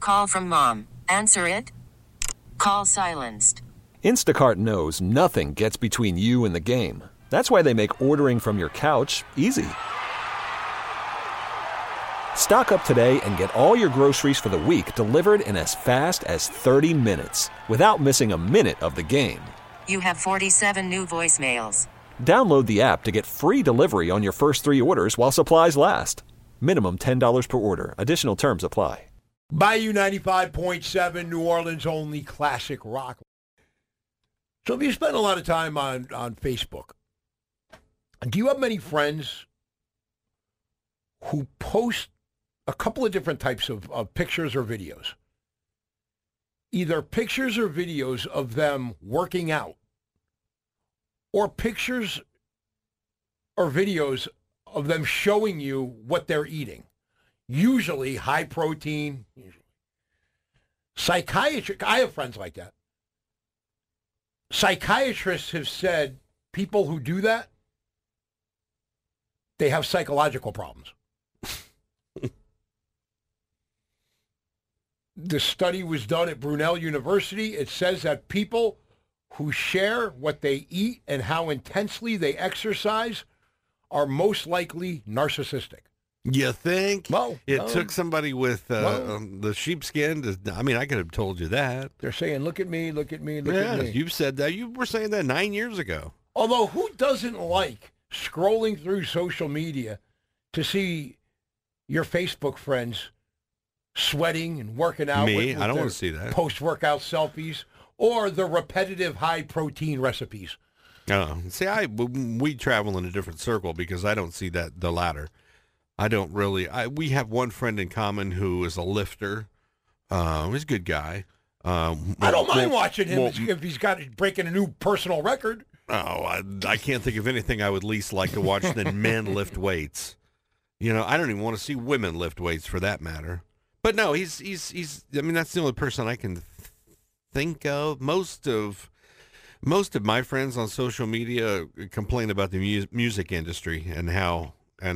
Call from mom. Answer it. Call silenced. Instacart knows nothing gets between you and the game. That's why they make ordering from your couch easy. Stock up today and get all your groceries for the week delivered in as fast as 30 minutes without missing a minute of the game. You have 47 new voicemails. Download the app to get free delivery on your first 3 orders while supplies last. Minimum $10 per order. Additional terms apply. Bayou 95.7, New Orleans only classic rock. So if you spend a lot of time on Facebook, do you have many friends who post a couple of different types of pictures or videos? Either pictures or videos of them working out, or pictures or videos of them showing you what they're eating. Usually high protein. Psychiatrists, I have friends like that. Psychiatrists have said people who do that, they have psychological problems. The study was done at Brunel University. It says that people who share what they eat and how intensely they exercise are most likely narcissistic. You think? Well, it took somebody with the sheepskin to, I mean, I could have told you that. They're saying, look at me, look at me, look at me. You've said that. You were saying that 9 years ago. Although, who doesn't like scrolling through social media to see your Facebook friends sweating and working out? Me? With I don't want to see that. Post-workout selfies or the repetitive high-protein recipes. Oh, see, we travel in a different circle because I don't see the latter. I don't really. We have one friend in common who is a lifter. He's a good guy. I don't mind watching him if he's breaking a new personal record. Oh, I can't think of anything I would least like to watch than men lift weights. You know, I don't even want to see women lift weights for that matter. But no, he's. I mean, that's the only person I can think of. Most of my friends on social media complain about the music industry and how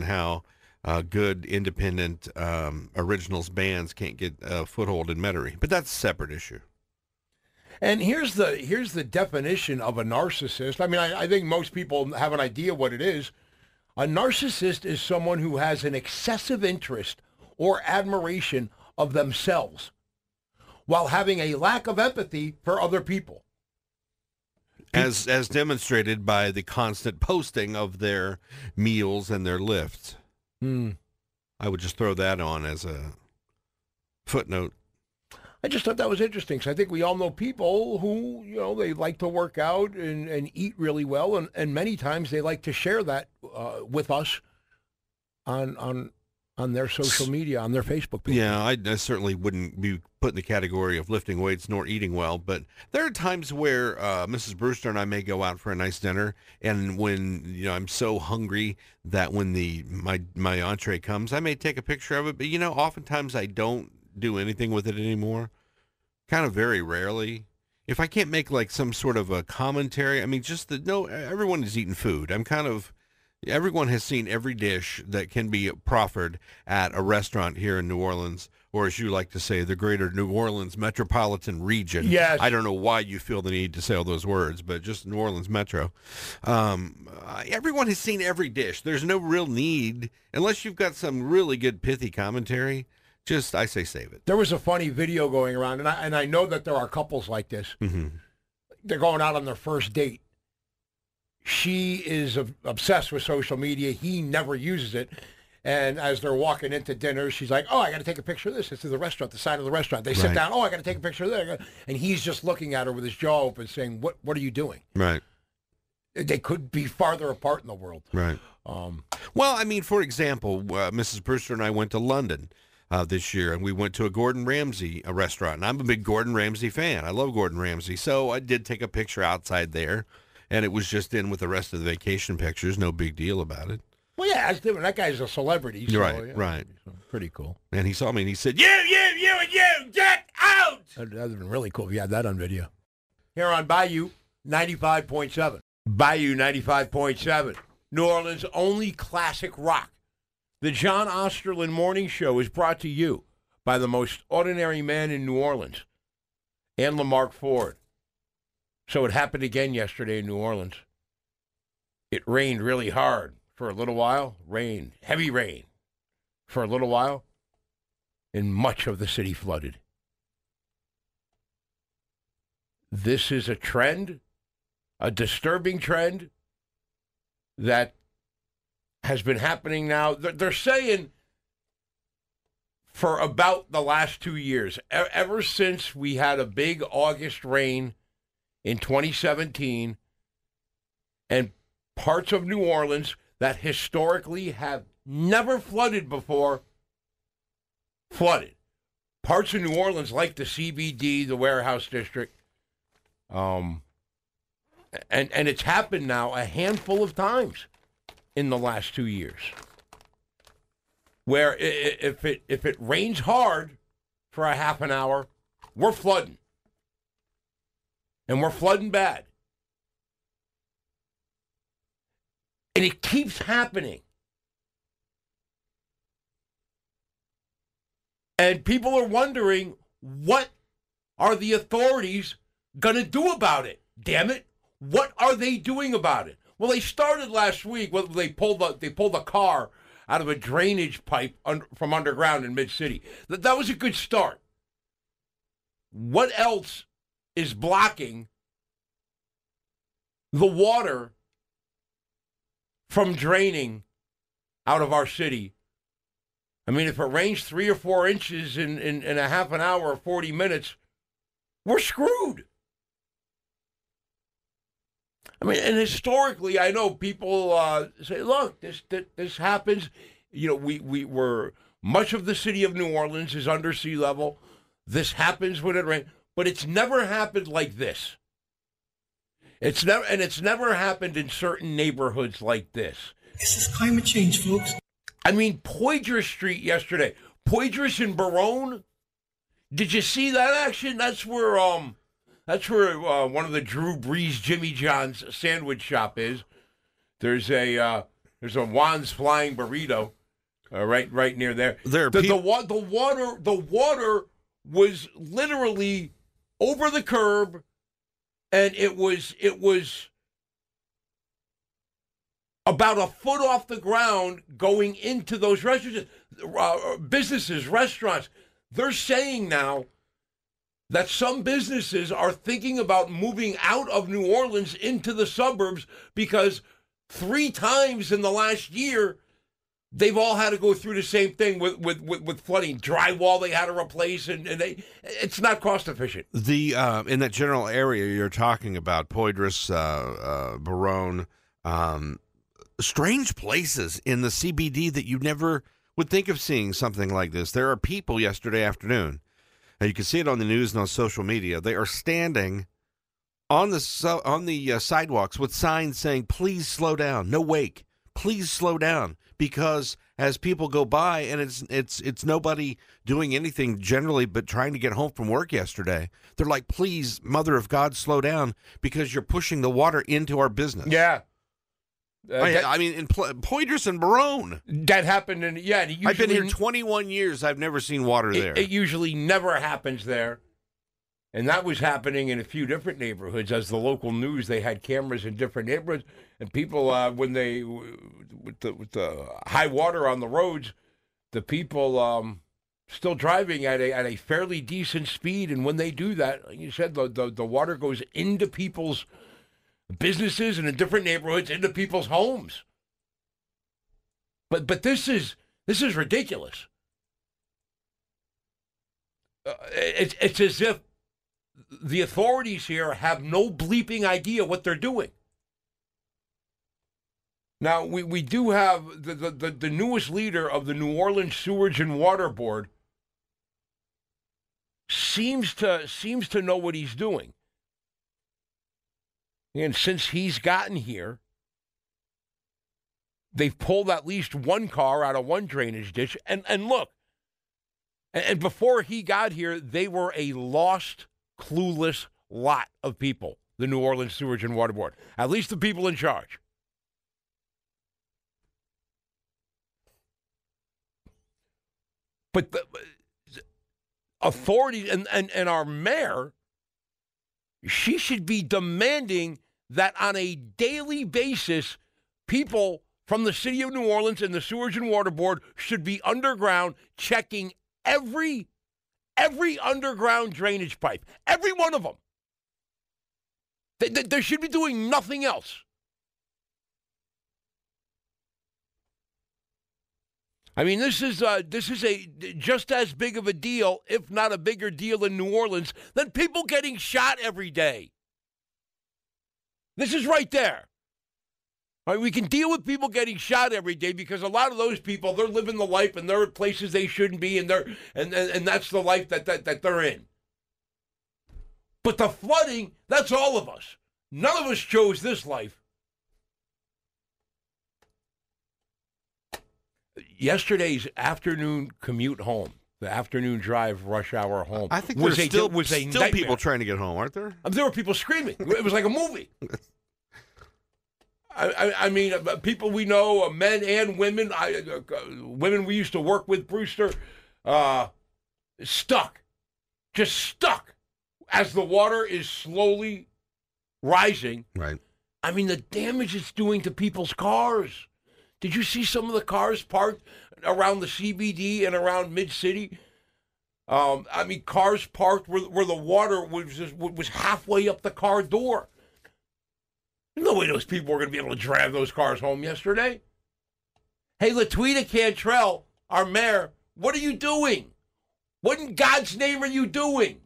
good independent originals bands can't get a foothold in Metairie. But that's a separate issue. And here's the definition of a narcissist. I mean, I think most people have an idea what it is. A narcissist is someone who has an excessive interest or admiration of themselves while having a lack of empathy for other people. As demonstrated by the constant posting of their meals and their lifts. I would just throw that on as a footnote. I just thought that was interesting because I think we all know people who, they like to work out and eat really well, and many times they like to share that with us on their social media, on their Facebook page. Yeah, I certainly wouldn't be put in the category of lifting weights nor eating well, but there are times where Mrs. Brewster and I may go out for a nice dinner, and when I'm so hungry that when my entree comes, I may take a picture of it, but oftentimes I don't do anything with it anymore. Kind of very rarely. If I can't make like some sort of a commentary, I mean, everyone is eating food. Everyone has seen every dish that can be proffered at a restaurant here in New Orleans, or as you like to say, the greater New Orleans metropolitan region. Yes. I don't know why you feel the need to say all those words, but just New Orleans Metro. Everyone has seen every dish. There's no real need, unless you've got some really good pithy commentary. I say save it. There was a funny video going around, and I know that there are couples like this. Mm-hmm. They're going out on their first date. She is obsessed with social media. He never uses it. And as they're walking into dinner, she's like, I got to take a picture of this. It's to the restaurant, the side of the restaurant. They sit down, I got to take a picture of that. And he's just looking at her with his jaw open saying, what are you doing? Right. They could be farther apart in the world. Right. Well, I mean, for example, Mrs. Brewster and I went to London this year, and we went to a Gordon Ramsay restaurant. And I'm a big Gordon Ramsay fan. I love Gordon Ramsay. So I did take a picture outside there. And it was just in with the rest of the vacation pictures. No big deal about it. Well, yeah, that's different. That guy's a celebrity. So, right. So pretty cool. And he saw me and he said, you, get out! That would have been really cool if you had that on video. Here on Bayou 95.7. Bayou 95.7. New Orleans' only classic rock. The John Osterland Morning Show is brought to you by the most ordinary man in New Orleans, and Lamarck Ford. So it happened again yesterday in New Orleans. It rained really hard for a little while, heavy rain for a little while, and much of the city flooded. This is a trend, a disturbing trend that has been happening now. They're saying for about the last 2 years, ever since we had a big August rain in 2017, and parts of New Orleans that historically have never flooded before, flooded. Parts of New Orleans like the CBD, the Warehouse District, and it's happened now a handful of times in the last 2 years, where if it rains hard for a half an hour, we're flooding. And we're flooding bad. And it keeps happening. And people are wondering, what are the authorities going to do about it? Damn it. What are they doing about it? Well, they started last week. Well, they pulled a car out of a drainage pipe from underground in Mid-City. That was a good start. What else is blocking the water from draining out of our city? I mean, if it rains 3 or 4 inches in a half an hour or 40 minutes, we're screwed. I mean, and historically, I know people say, look, this happens. You know, we're much of the city of New Orleans is under sea level. This happens when it rains, but it's never happened like this. It's never happened in certain neighborhoods like this. This is climate change, folks. I mean, Poydras Street yesterday, Poydras and Baronne. Did you see that action? That's where one of the Drew Brees Jimmy John's sandwich shop is. There's a Juan's Flying Burrito, right near there. The water was literally over the curb, and it was about a foot off the ground going into those restaurants, businesses, restaurants. They're saying now that some businesses are thinking about moving out of New Orleans into the suburbs because 3 times in the last year, they've all had to go through the same thing with flooding. Drywall they had to replace, and it's not cost efficient. The in that general area you're talking about, Poydras, Baronne, strange places in the CBD that you never would think of seeing something like this. There are people yesterday afternoon, and you can see it on the news and on social media. They are standing on the sidewalks with signs saying, "Please slow down. No wake. Please slow down." Because as people go by, and it's nobody doing anything generally but trying to get home from work yesterday, they're like, "Please, Mother of God, slow down because you're pushing the water into our business." Yeah. I mean, in Poydras and Baronne. That happened, I've been here 21 years. I've never seen water there. It usually never happens there. And that was happening in a few different neighborhoods. As the local news, they had cameras in different neighborhoods. And people, with the high water on the roads, the people still driving at a fairly decent speed. And when they do that, like you said, the water goes into people's businesses and in different neighborhoods, into people's homes. But this is ridiculous. It's as if the authorities here have no bleeping idea what they're doing. Now, we do have the newest leader of the New Orleans Sewage and Water Board seems to know what he's doing. And since he's gotten here, they've pulled at least one car out of one drainage ditch. And look, and before he got here, they were a lost, clueless lot of people, the New Orleans Sewage and Water Board, at least the people in charge. But authorities and our mayor, she should be demanding that on a daily basis, people from the city of New Orleans and the Sewage and Water Board should be underground checking every underground drainage pipe, every one of them. They should be doing nothing else. I mean, this is a just as big of a deal, if not a bigger deal in New Orleans, than people getting shot every day. This is right there. All right, we can deal with people getting shot every day because a lot of those people, they're living the life and they're at places they shouldn't be, and that's the life that they're in. But the flooding, that's all of us. None of us chose this life. Yesterday's afternoon commute home, the afternoon drive, rush hour home. I think was there's still a people trying to get home, aren't there? There were people screaming. It was like a movie. I mean, people we know, men and women, women we used to work with, Brewster, stuck, just stuck as the water is slowly rising. Right. I mean, the damage it's doing to people's cars. Did you see some of the cars parked around the CBD and around Mid-City? I mean, cars parked where the water was halfway up the car door. No way those people were going to be able to drive those cars home yesterday. Hey, Latweeta Cantrell, our mayor, what are you doing? What in God's name are you doing?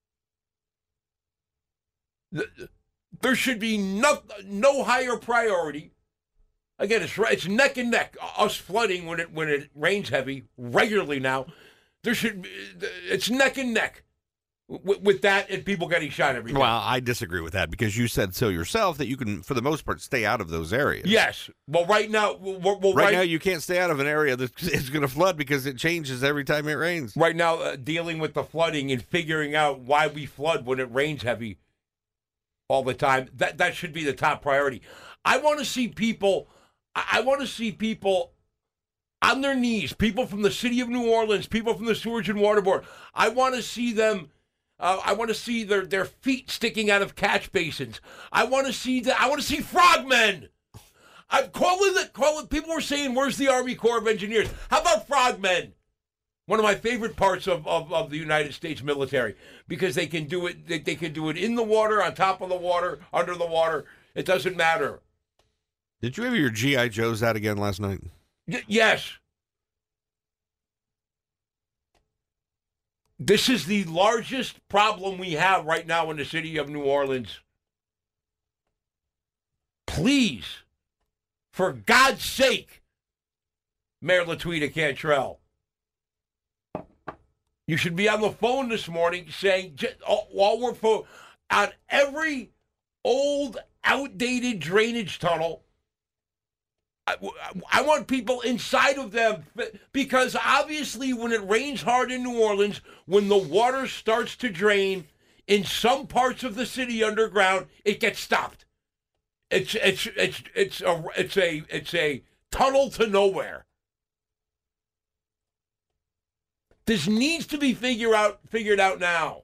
There should be no higher priority. Again, it's neck and neck. Us flooding when it rains heavy regularly now. It's neck and neck with that and people getting shot every day. Well, I disagree with that because you said so yourself that you can, for the most part, stay out of those areas. Yes. Well, right now, right now you can't stay out of an area that is going to flood because it changes every time it rains. Right now, dealing with the flooding and figuring out why we flood when it rains heavy all the time, that should be the top priority. I want to see people on their knees, people from the city of New Orleans, people from the Sewage and Water Board. I want to see them. I want to see their feet sticking out of catch basins. I want to see frogmen. Call it. People were saying, "Where's the Army Corps of Engineers?" How about frogmen? One of my favorite parts of the United States military because they can do it. They can do it in the water, on top of the water, under the water. It doesn't matter. Did you have your G.I. Joes out again last night? Yes. This is the largest problem we have right now in the city of New Orleans. Please, for God's sake, Mayor Latweeta Cantrell, you should be on the phone this morning saying, while we're on every old, outdated drainage tunnel, I want people inside of them because obviously when it rains hard in New Orleans, when the water starts to drain in some parts of the city underground, it gets stopped. It's a tunnel to nowhere. This needs to be figured out now.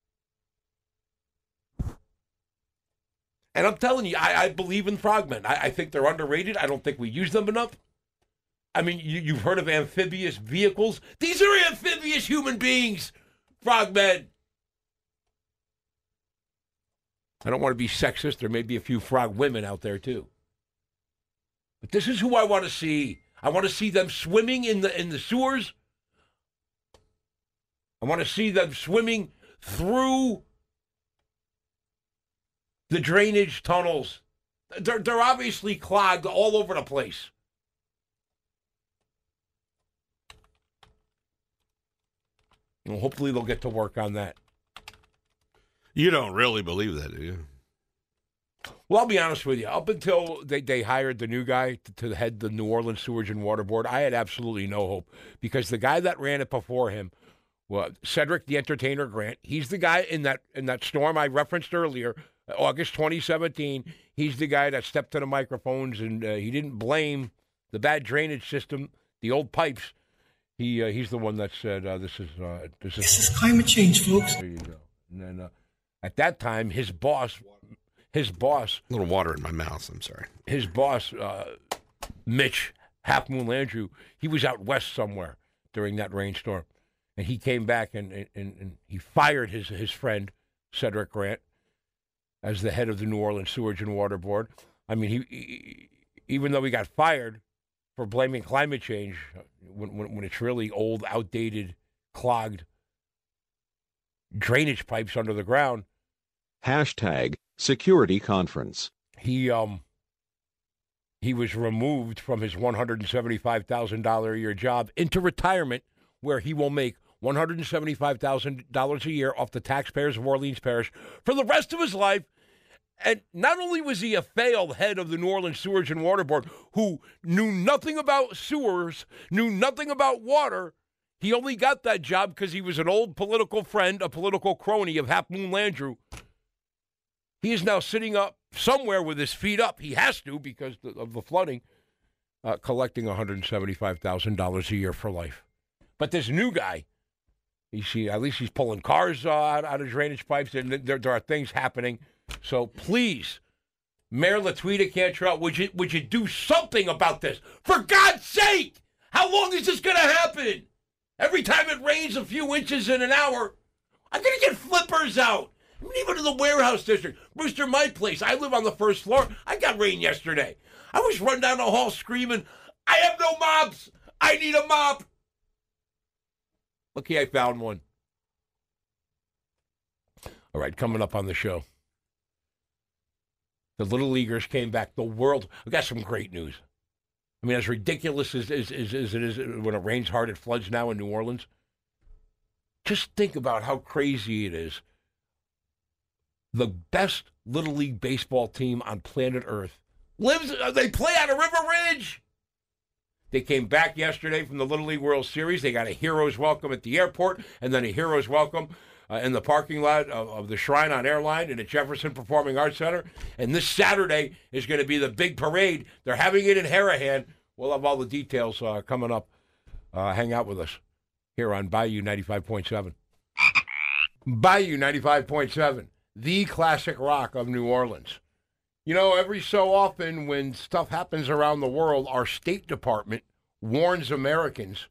And I'm telling you, I believe in frogmen. I think they're underrated. I don't think we use them enough. I mean, you've heard of amphibious vehicles. These are amphibious human beings, frogmen. I don't want to be sexist. There may be a few frog women out there, too. But this is who I want to see. I want to see them swimming in the sewers. I want to see them swimming through the drainage tunnels. They're obviously clogged all over the place. Well, hopefully they'll get to work on that. You don't really believe that, do you? Well, I'll be honest with you. Up until they hired the new guy to head the New Orleans Sewage and Water Board, I had absolutely no hope because the guy that ran it before him, well, Cedric the Entertainer Grant, he's the guy in that storm I referenced earlier, August 2017, he's the guy that stepped to the microphones and he didn't blame the bad drainage system, the old pipes. He's the one that said this is This is climate change, folks. There you go. And then at that time, his boss, A little water in my mouth. I'm sorry. his boss, Mitch Half Moon Landrieu, he was out west somewhere during that rainstorm, and he came back and he fired his friend Cedric Grant as the head of the New Orleans Sewage and Water Board. I mean, he even though he got fired for blaming climate change when it's really old, outdated, clogged drainage pipes under the ground, Hashtag security conference. he was removed from his $175,000 a year job into retirement, where he will make $175,000 a year off the taxpayers of Orleans Parish for the rest of his life. And not only was he a failed head of the New Orleans Sewage and Water Board who knew nothing about sewers, knew nothing about water, he only got that job because he was an old political friend, a political crony of Half Moon Landrieu. He is now sitting up somewhere with his feet up. He has to because of the flooding, collecting $175,000 a year for life. But this new guy, at least he's pulling cars out of drainage pipes, and there are things happening. So please, Mayor Latuita Cantrell, would you do something about this? For God's sake! How long is this going to happen? Every time it rains a few inches in an hour, I'm going to get flippers out. I mean, even in the warehouse district, Brewster, my place, I live on the first floor. I got rain yesterday. I was run down the hall screaming, I have no mops. I need a mop. Lucky I found one. All right, coming up on the show. The Little Leaguers came back. The world, I've got some great news. I mean, as ridiculous as it is when it rains hard, it floods now in New Orleans. Just think about how crazy it is. The best Little League baseball team on planet Earth they play out of River Ridge. They came back yesterday from the Little League World Series. They got a hero's welcome at the airport and then a hero's welcome in the parking lot of the Shrine on Airline and at Jefferson Performing Arts Center. And this Saturday is going to be the big parade. They're having it in Harahan. We'll have all the details coming up. Hang out with us here on Bayou 95.7. Bayou 95.7, the classic rock of New Orleans. You know, every so often when stuff happens around the world, our State Department warns Americans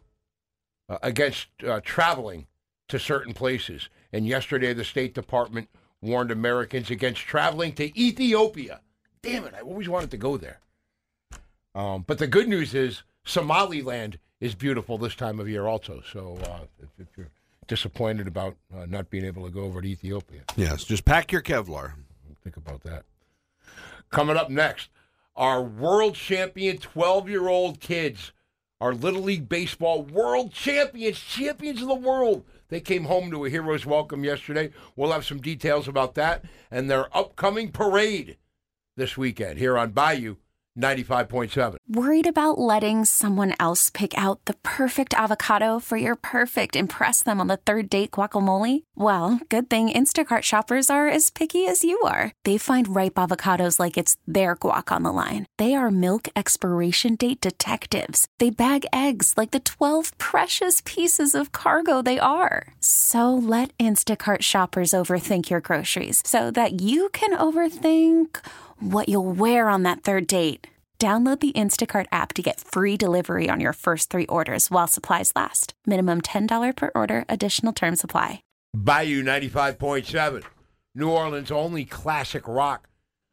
against traveling to certain places. And yesterday, the State Department warned Americans against traveling to Ethiopia. Damn it, I always wanted to go there. But the good news is Somaliland is beautiful this time of year also. So if you're disappointed about not being able to go over to Ethiopia. Yes, just pack your Kevlar. Think about that. Coming up next, our world champion 12-year-old kids, our Little League Baseball world champions of the world. They came home to a hero's welcome yesterday. We'll have some details about that and their upcoming parade this weekend here on Bayou 95.7. Worried about letting someone else pick out the perfect avocado for your perfect impress them on the third date guacamole? Well, good thing Instacart shoppers are as picky as you are. They find ripe avocados like it's their guac on the line. They are milk expiration date detectives. They bag eggs like the 12 precious pieces of cargo they are. So let Instacart shoppers overthink your groceries so that you can overthink what you'll wear on that third date. Download the Instacart app to get free delivery on your first 3 orders while supplies last. Minimum $10 per order. Additional terms apply. Bayou 95.7, New Orleans' only classic rock.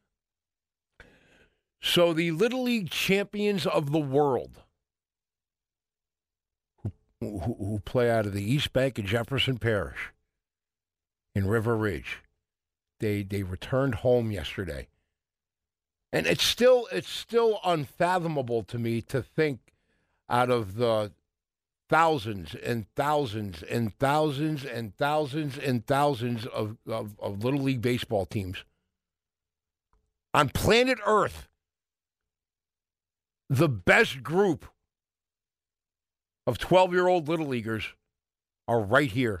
So the Little League champions of the world who play out of the East Bank and Jefferson Parish in River Ridge, they returned home yesterday. And it's still unfathomable to me to think out of the thousands and thousands and thousands and thousands and thousands of Little League baseball teams on planet Earth, the best group of 12-year-old Little Leaguers are right here.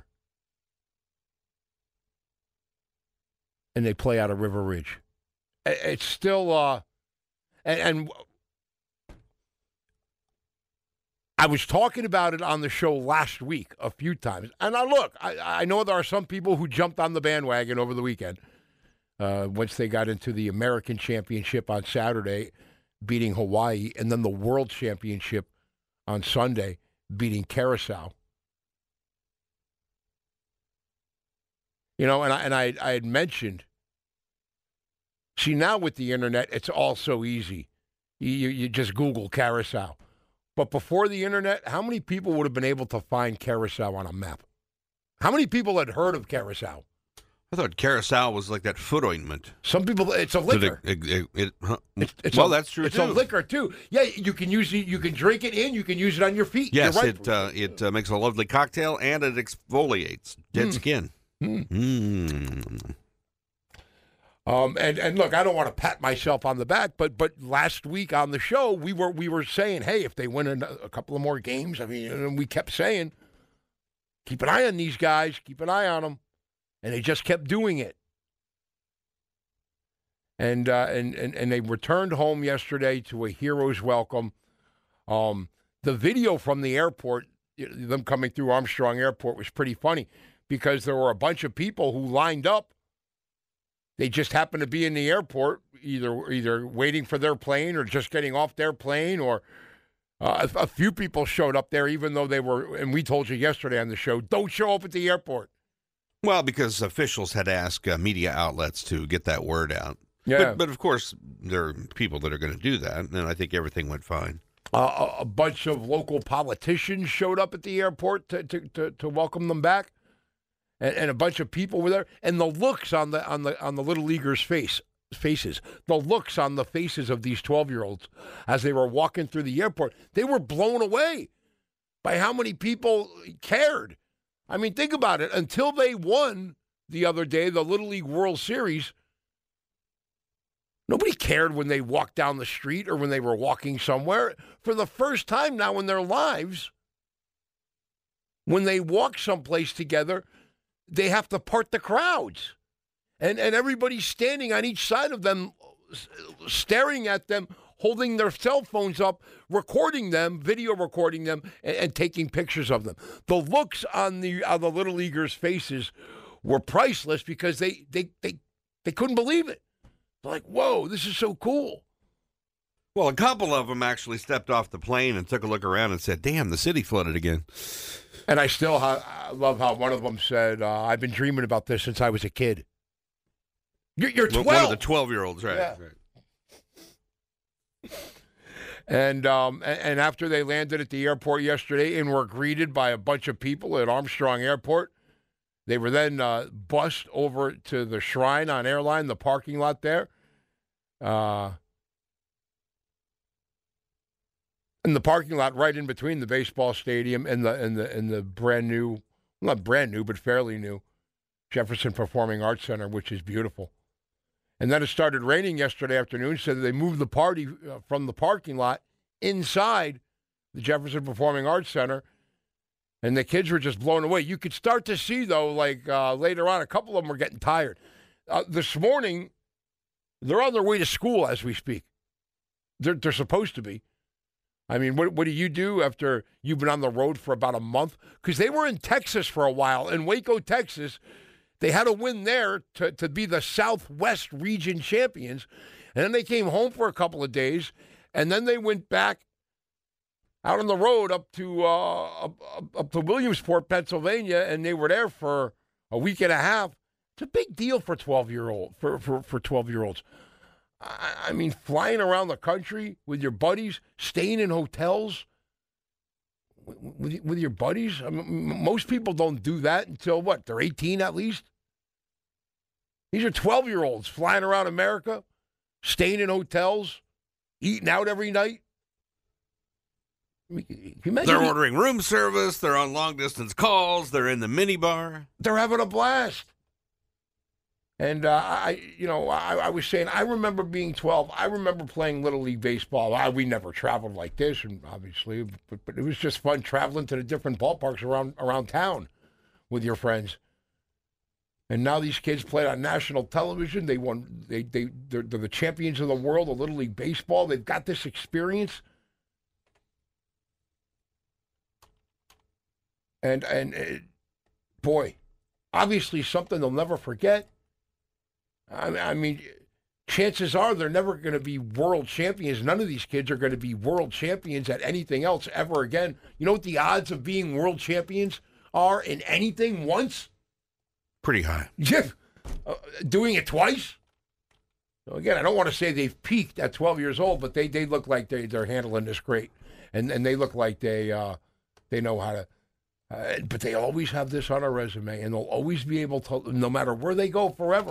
And they play out of River Ridge. It's still, and I was talking about it on the show last week a few times. And I know there are some people who jumped on the bandwagon over the weekend once they got into the American Championship on Saturday, beating Hawaii, and then the World Championship on Sunday, beating Curacao. You know, and I had mentioned, see, now with the internet, it's all so easy. You just Google Curacao. But before the internet, how many people would have been able to find Curacao on a map? How many people had heard of Curacao? I thought Curacao was like that foot ointment. Some people, it's a liquor. That's true, it's too. It's a liquor, too. Yeah, you can use it, you can drink it in, you can use it on your feet. Yes, right. it makes a lovely cocktail, and it exfoliates dead skin. And look, I don't want to pat myself on the back, but last week on the show, we were saying, hey, if they win a couple of more games, I mean, and we kept saying, keep an eye on these guys, keep an eye on them, and they just kept doing it. And they returned home yesterday to a hero's welcome. The video from the airport, them coming through Armstrong Airport, was pretty funny because there were a bunch of people who lined up. They just happened to be in the airport, either waiting for their plane or just getting off their plane, or a few people showed up there, even though they were, and we told you yesterday on the show, don't show up at the airport. Well, because officials had asked media outlets to get that word out. Yeah. But of course, there are people that are going to do that, and I think everything went fine. A bunch of local politicians showed up at the airport to welcome them back. And a bunch of people were there, and the looks on the little leaguers' faces, the looks on the faces of these 12-year-olds as they were walking through the airport, they were blown away by how many people cared. I mean, think about it. Until they won the other day, the Little League World Series, nobody cared when they walked down the street or when they were walking somewhere. For the first time now in their lives, when they walk someplace together, they have to part the crowds. And everybody's standing on each side of them, staring at them, holding their cell phones up, recording them, video recording them, and taking pictures of them. The looks on the Little Leaguers' faces were priceless because they couldn't believe it. They're like, whoa, this is so cool. Well, a couple of them actually stepped off the plane and took a look around and said, damn, the city flooded again. And I still love how one of them said, I've been dreaming about this since I was a kid. You're 12. One of the 12-year-olds, right. Yeah. Right. And after they landed at the airport yesterday and were greeted by a bunch of people at Armstrong Airport, they were then bused over to the Shrine on Airline, the parking lot there. In the parking lot right in between the baseball stadium and the brand new, not brand new, but fairly new, Jefferson Performing Arts Center, which is beautiful. And then it started raining yesterday afternoon, so they moved the party from the parking lot inside the Jefferson Performing Arts Center, and the kids were just blown away. You could start to see, though, later on, a couple of them were getting tired. This morning, they're on their way to school as we speak. They're supposed to be. I mean, what do you do after you've been on the road for about a month? Because they were in Texas for a while, in Waco, Texas. They had a win there to be the Southwest region champions. And then they came home for a couple of days, and then they went back out on the road up to Williamsport, Pennsylvania, and they were there for a week and a half. It's a big deal for 12-year-olds. I mean, flying around the country with your buddies, staying in hotels with your buddies. I mean, most people don't do that until, what, they're 18 at least? These are 12-year-olds flying around America, staying in hotels, eating out every night. I mean, can you imagine they're ordering room service. They're on long-distance calls. They're in the minibar. They're having a blast. And I was saying, I remember being 12. I remember playing Little League Baseball. We never traveled like this, and obviously, but it was just fun traveling to the different ballparks around town with your friends. And now these kids play on national television. They won. They're the champions of the world of Little League Baseball. They've got this experience. And boy, obviously something they'll never forget. I mean, chances are they're never going to be world champions. None of these kids are going to be world champions at anything else ever again. You know what the odds of being world champions are in anything once? Pretty high. Doing it twice? So again, I don't want to say they've peaked at 12 years old, but they look like they're handling this great. And they look like they know how to. But they always have this on a resume, and they'll always be able to, no matter where they go, forever.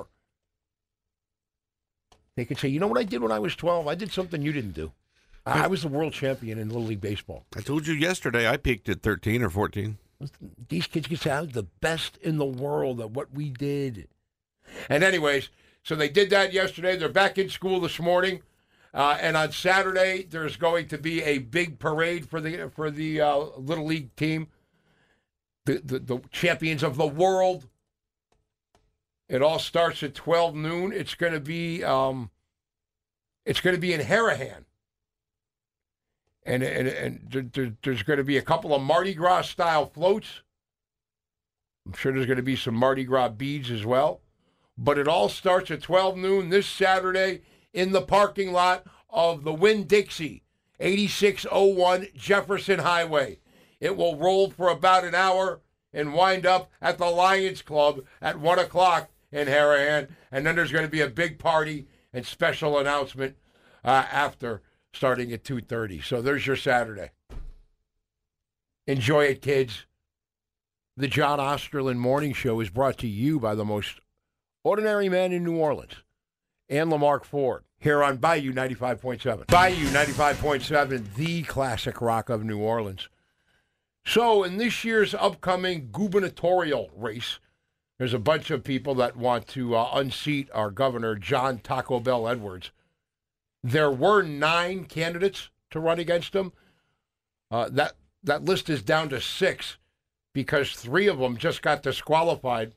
They can say, you know what I did when I was 12? I did something you didn't do. I was the world champion in Little League Baseball. I told you yesterday I peaked at 13 or 14. These kids can say, I was the best in the world at what we did. And anyways, so they did that yesterday. They're back in school this morning. And on Saturday, there's going to be a big parade for the Little League team. The champions of the world. It all starts at 12 noon. It's going to be in Harahan. And there's going to be a couple of Mardi Gras style floats. I'm sure there's going to be some Mardi Gras beads as well. But it all starts at 12 noon this Saturday in the parking lot of the Winn-Dixie, 8601 Jefferson Highway. It will roll for about an hour and wind up at the Lions Club at 1 o'clock in Harahan. And then there's going to be a big party and special announcement after, starting at 2:30. So there's your Saturday. Enjoy it, kids. The John Osterlin Morning Show is brought to you by the most ordinary man in New Orleans, and Lamarck Ford, here on Bayou 95.7. Bayou 95.7, the classic rock of New Orleans. So in this year's upcoming gubernatorial race, there's a bunch of people that want to unseat our governor, John Taco Bell Edwards. There were 9 candidates to run against him. That list is down to 6 because 3 of them just got disqualified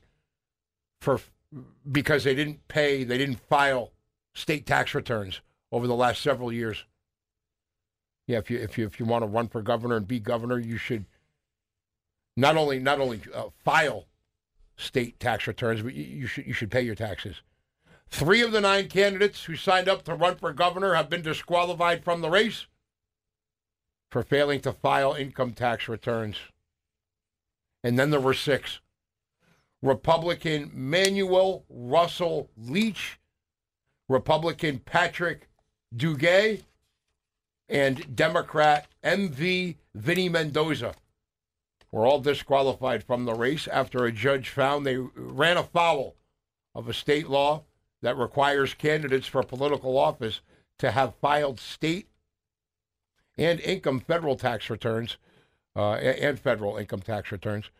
because they didn't file state tax returns over the last several years. Yeah, if you want to run for governor and be governor, you should not only file state tax returns, but you should pay your taxes. 3 of the 9 candidates who signed up to run for governor have been disqualified from the race for failing to file income tax returns. And then there were 6. Republican Manuel Russell Leach, Republican Patrick Duguay, and Democrat M.V. Vinny Mendoza were all disqualified from the race after a judge found they ran afoul of a state law that requires candidates for political office to have filed state and federal tax returns, and federal income tax returns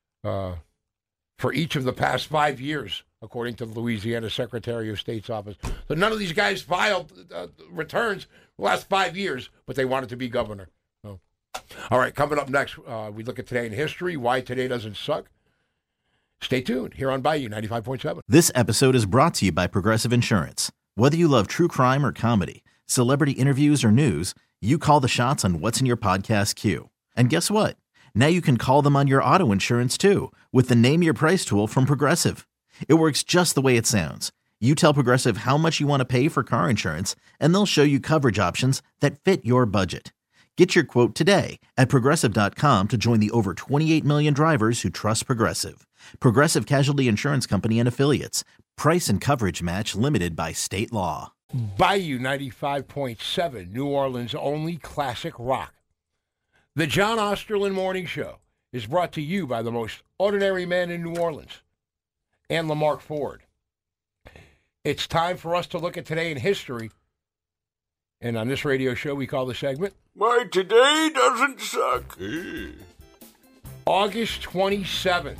for each of the past 5 years, according to the Louisiana Secretary of State's office. So none of these guys filed returns the last 5 years, but they wanted to be governor. So. All right, coming up next, we look at Today in History, why today doesn't suck. Stay tuned here on Bayou 95.7. This episode is brought to you by Progressive Insurance. Whether you love true crime or comedy, celebrity interviews or news, you call the shots on what's in your podcast queue. And guess what? Now you can call them on your auto insurance too with the Name Your Price tool from Progressive. It works just the way it sounds. You tell Progressive how much you want to pay for car insurance, and they'll show you coverage options that fit your budget. Get your quote today at Progressive.com to join the over 28 million drivers who trust Progressive. Progressive Casualty Insurance Company and Affiliates. Price and coverage match limited by state law. Bayou 95.7, New Orleans' only classic rock. The John Osterlin Morning Show is brought to you by the most ordinary man in New Orleans, and Lamarck Ford. It's time for us to look at Today in History. And on this radio show, we call the segment, Why Today Doesn't Suck. August 27th.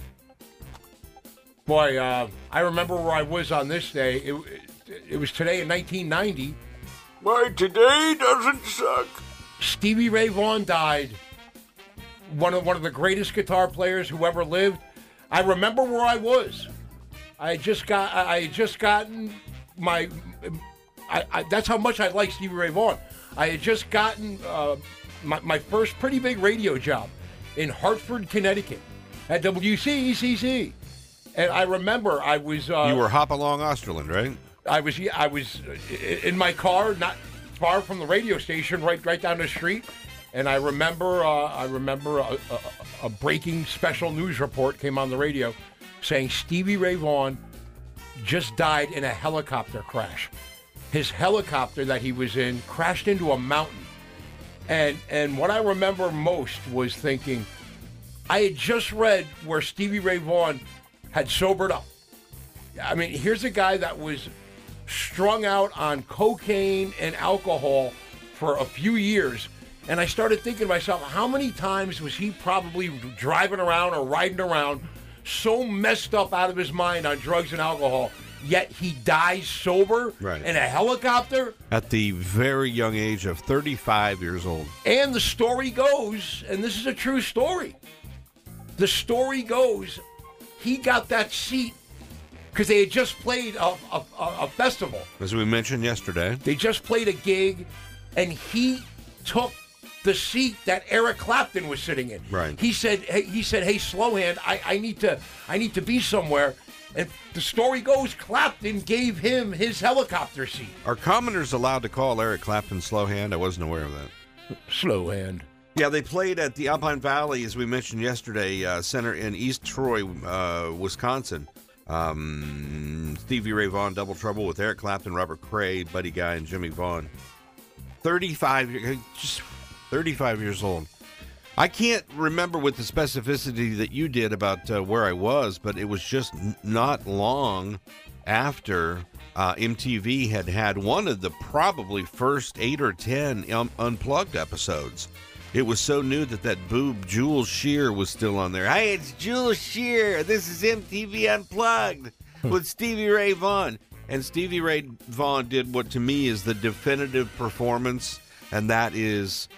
Boy, I remember where I was on this day. It was today in 1990. Why Today Doesn't Suck. Stevie Ray Vaughan died. One of the greatest guitar players who ever lived. I remember where I was. I had just gotten my... that's how much I like Stevie Ray Vaughan. I had just gotten my first pretty big radio job in Hartford, Connecticut, at WCECC. And I remember I was... you were Hopalong Osterland, right? I was in my car, not far from the radio station, right down the street. And I remember a breaking special news report came on the radio saying Stevie Ray Vaughan just died in a helicopter crash. His helicopter that he was in crashed into a mountain. And what I remember most was thinking, I had just read where Stevie Ray Vaughan had sobered up. I mean, here's a guy that was strung out on cocaine and alcohol for a few years. And I started thinking to myself, how many times was he probably driving around or riding around so messed up out of his mind on drugs and alcohol, yet he dies sober in a helicopter? At the very young age of 35 years old. And the story goes, and this is a true story, the story goes, he got that seat because they had just played a festival. As we mentioned yesterday. They just played a gig, and he took the seat that Eric Clapton was sitting in. Right. He said, hey, Slowhand, I need to be somewhere. And the story goes, Clapton gave him his helicopter seat. Are commoners allowed to call Eric Clapton Slowhand? I wasn't aware of that. Slowhand. Yeah, they played at the Alpine Valley, as we mentioned yesterday, Center in East Troy, Wisconsin. Stevie Ray Vaughan, Double Trouble with Eric Clapton, Robert Cray, Buddy Guy, and Jimmy Vaughan. 35 years old. I can't remember with the specificity that you did about where I was, but it was just not long after MTV had one of the probably first 8 or 10 Unplugged episodes. It was so new that boob Jules Shear was still on there. Hey, it's Jules Shear. This is MTV Unplugged with Stevie Ray Vaughan. And Stevie Ray Vaughan did what to me is the definitive performance, and that is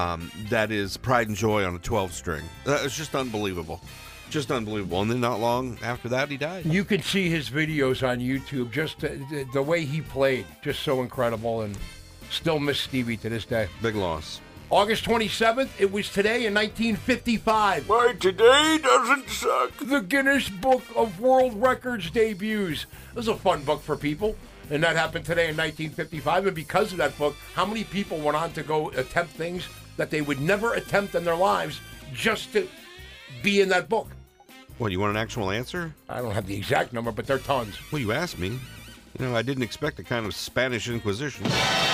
Pride and Joy on a 12-string. It's just unbelievable. Just unbelievable. And then not long after that, he died. You can see his videos on YouTube, just the way he played, just so incredible, and still miss Stevie to this day. Big loss. August 27th, it was today in 1955. Why today doesn't suck. The Guinness Book of World Records debuts. It was a fun book for people, and that happened today in 1955. And because of that book, how many people went on to go attempt things that they would never attempt in their lives just to be in that book? What, you want an actual answer? I don't have the exact number, but there are tons. Well, you asked me. You know, I didn't expect a kind of Spanish Inquisition.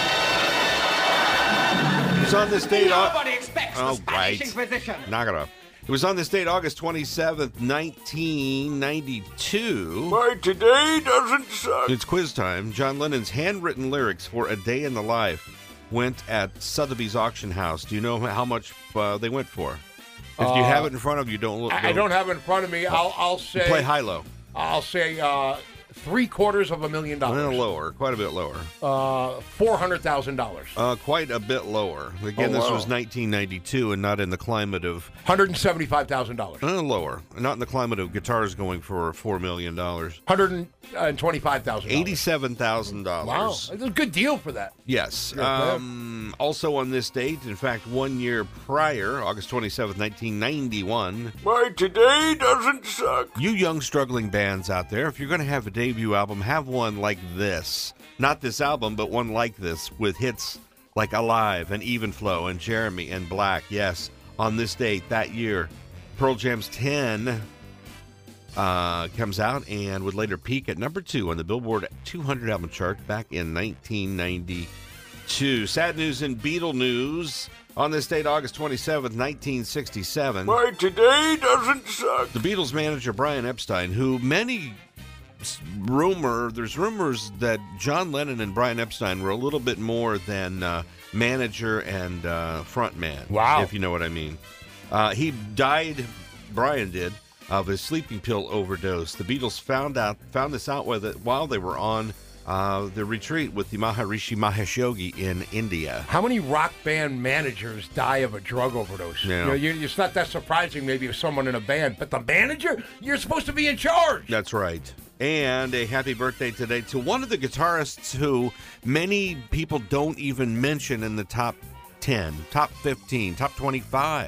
It was on this date. Nobody expects the Spanish Inquisition. Knock it off. It was on this date, August 27th, 1992. Why today doesn't suck. It's quiz time. John Lennon's handwritten lyrics for A Day in the Life went at Sotheby's auction house. Do you know how much they went for? If you have it in front of you, don't look. I don't have it in front of me. I'll say. You play high-low. I'll say $750,000. No, lower, quite a bit lower. $400,000. Quite a bit lower. Again, this was 1992 and not in the climate of... $175,000. Lower. Not in the climate of guitars going for $4 million. $125,000. $87,000. Wow. That's a good deal for that. Yes. Also on this date, in fact, 1 year prior, August 27th, 1991. Why today doesn't suck. You young struggling bands out there, if you're going to have a debut album, have one like this. Not this album, but one like this with hits like Alive and Even Flow and Jeremy and Black. Yes, on this date, that year, Pearl Jam's 10 comes out and would later peak at number 2 on the Billboard 200 album chart back in 1992. Sad news in Beatle news. On this date, August 27th, 1967. Why today doesn't suck. The Beatles manager Brian Epstein, who there's rumors that John Lennon and Brian Epstein were a little bit more than manager and frontman. Wow. If you know what I mean. He died, Brian did, of a sleeping pill overdose. The Beatles found this out while they were on the retreat with the Maharishi Mahesh Yogi in India. How many rock band managers die of a drug overdose? Yeah. It's not that surprising maybe if someone in a band, but the manager? You're supposed to be in charge. That's right. And a happy birthday today to one of the guitarists who many people don't even mention in the top 10, top 15, top 25.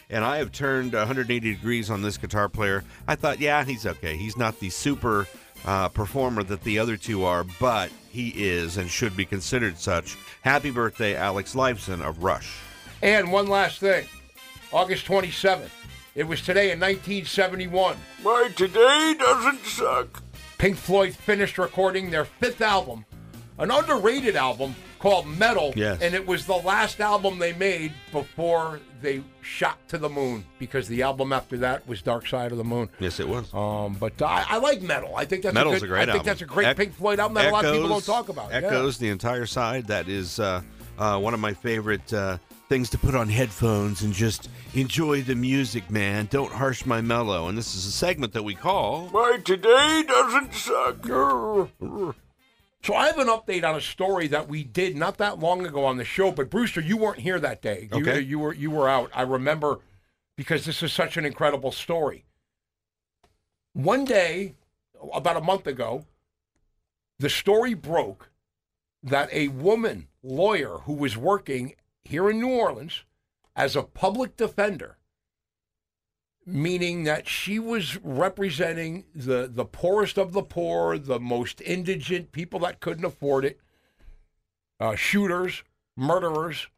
and I have turned 180 degrees on this guitar player. I thought, yeah, he's okay. He's not the super performer that the other two are, but he is and should be considered such. Happy birthday, Alex Lifeson of Rush. And one last thing. August 27th. It was today in 1971. My today doesn't suck. Pink Floyd finished recording their 5th album, an underrated album called Metal, yes. And it was the last album they made before they shot to the moon, because the album after that was Dark Side of the Moon. Yes, it was. But I like Metal. I think that's Metal's a great album. I think that's a great Pink Floyd album that a lot of people don't talk about. Echoes, the entire side. That is one of my favorite things to put on headphones and just enjoy the music, man. Don't harsh my mellow. And this is a segment that we call... My today doesn't suck. So I have an update on a story that we did not that long ago on the show, but Brewster, you weren't here that day. Okay. You were out. I remember, because this is such an incredible story. One day, about a month ago, the story broke that a woman lawyer who was working here in New Orleans as a public defender, meaning that she was representing the poorest of the poor, the most indigent, people that couldn't afford it, shooters, murderers.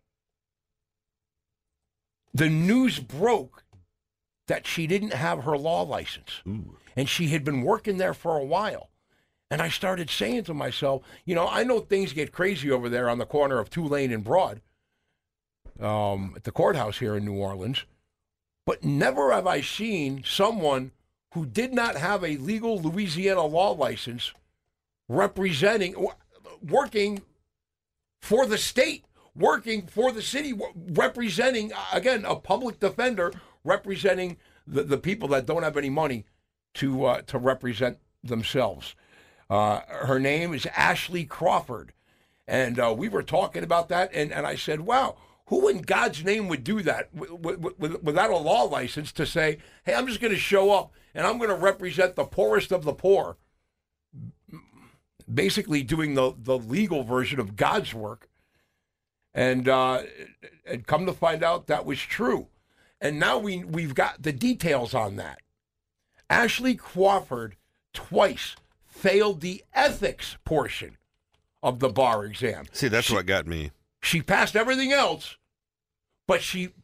The news broke that she didn't have her law license. Ooh. And she had been working there for a while. And I started saying to myself, I know things get crazy over there on the corner of Tulane and Broad, at the courthouse here in New Orleans. But never have I seen someone who did not have a legal Louisiana law license working for the state, working for the city, representing, again, a public defender, representing the people that don't have any money to represent themselves. Her name is Ashley Crawford. And we were talking about that, and I said, wow, who in God's name would do that without a law license to say, hey, I'm just going to show up and I'm going to represent the poorest of the poor, basically doing the legal version of God's work. And come to find out that was true. And now we've got the details on that. Ashley Crawford twice failed the ethics portion of the bar exam. See, that's what got me. She passed everything else, but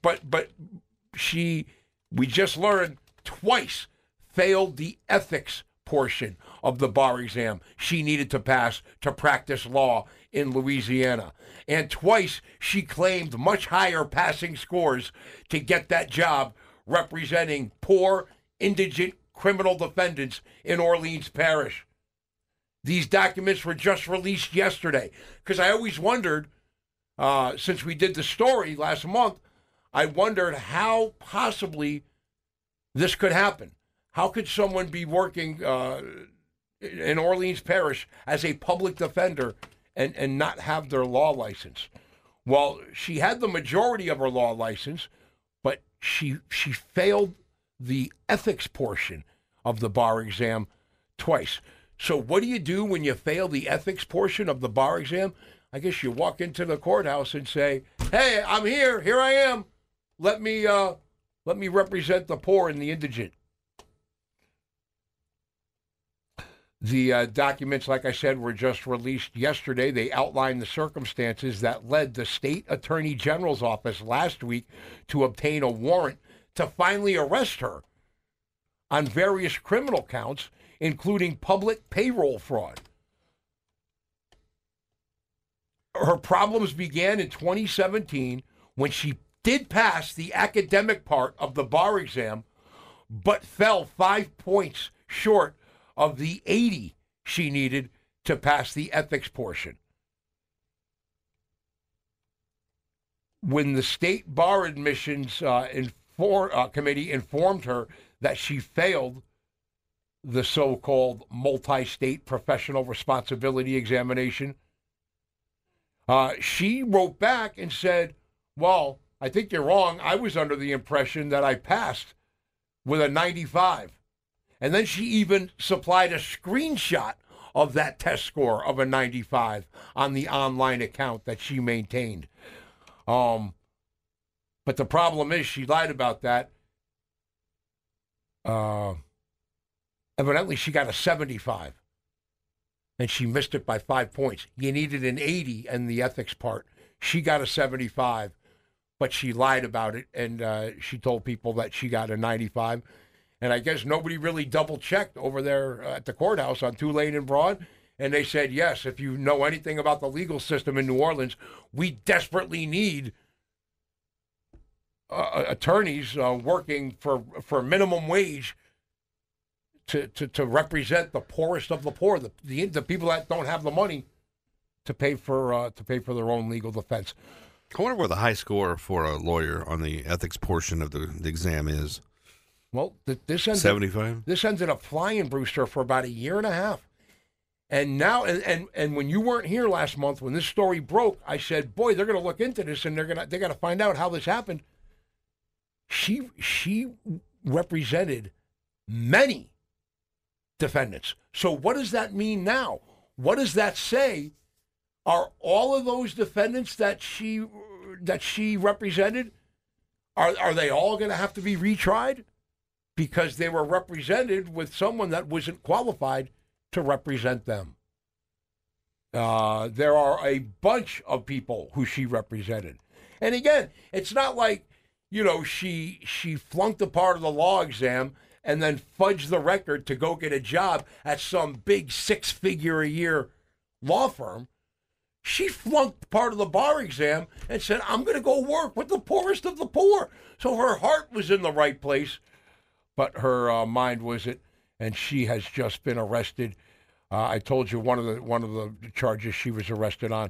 we just learned twice failed the ethics portion of the bar exam she needed to pass to practice law in Louisiana. And twice she claimed much higher passing scores to get that job representing poor, indigent criminal defendants in Orleans Parish. These documents were just released yesterday, because I always wondered, since we did the story last month, I wondered how possibly this could happen. How could someone be working in Orleans Parish as a public defender and not have their law license? Well, she had the majority of her law license, but she failed the ethics portion of the bar exam twice. So what do you do when you fail the ethics portion of the bar exam? I guess you walk into the courthouse and say, hey, I'm here. Here I am. Let me represent the poor and the indigent. The documents, like I said, were just released yesterday. They outline the circumstances that led the state attorney general's office last week to obtain a warrant to finally arrest her on various criminal counts, including public payroll fraud. Her problems began in 2017 when she did pass the academic part of the bar exam, but fell 5 points short of the 80 she needed to pass the ethics portion. When the state bar admissions committee informed her that she failed the so-called multi-state professional responsibility examination, she wrote back and said, well, I think you're wrong. I was under the impression that I passed with a 95. And then she even supplied a screenshot of that test score of a 95 on the online account that she maintained. But the problem is she lied about that. Evidently, she got a 75, and she missed it by 5 points. You needed an 80 in the ethics part. She got a 75, but she lied about it, and she told people that she got a 95. And I guess nobody really double-checked over there at the courthouse on Tulane and Broad, and they said, yes, if you know anything about the legal system in New Orleans, we desperately need attorneys working for minimum wage to represent the poorest of the poor, the people that don't have the money to pay for their own legal defense. I wonder what the high score for a lawyer on the ethics portion of the exam is. Well, this ended 75. This ended up flying, Brewster, for about a year and a half. And now, and when you weren't here last month, when this story broke, I said, "Boy, they're going to look into this, and they got to find out how this happened." She represented many defendants. So what does that mean now? What does that say? Are all of those defendants that she represented, are they all going to have to be retried because they were represented with someone that wasn't qualified to represent them? There are a bunch of people who she represented. And again, it's not like, she flunked a part of the law exam and then fudged the record to go get a job at some big 6-figure-a-year law firm. She flunked part of the bar exam and said, I'm going to go work with the poorest of the poor. So her heart was in the right place, but her mind wasn't, and she has just been arrested. I told you one of the charges she was arrested on.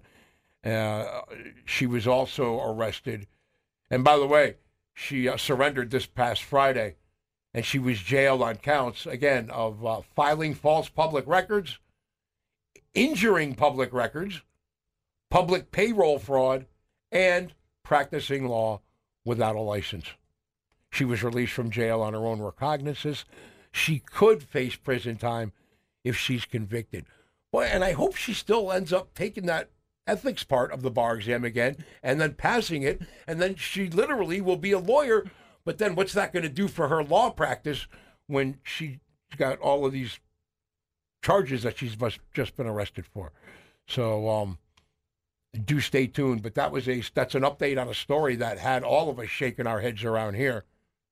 She was also arrested, and by the way, she surrendered this past Friday, and she was jailed on counts, again, of filing false public records, injuring public records, public payroll fraud, and practicing law without a license. She was released from jail on her own recognizance. She could face prison time if she's convicted. Boy, and I hope she still ends up taking that ethics part of the bar exam again and then passing it, and then she literally will be a lawyer. But then what's that going to do for her law practice when she's got all of these charges that she's just been arrested for? So do stay tuned. But that's an update on a story that had all of us shaking our heads around here,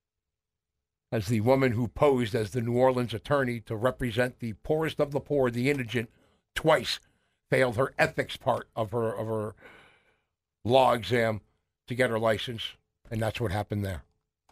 as the woman who posed as the New Orleans attorney to represent the poorest of the poor, the indigent, twice failed her ethics part of her law exam to get her license, and that's what happened there.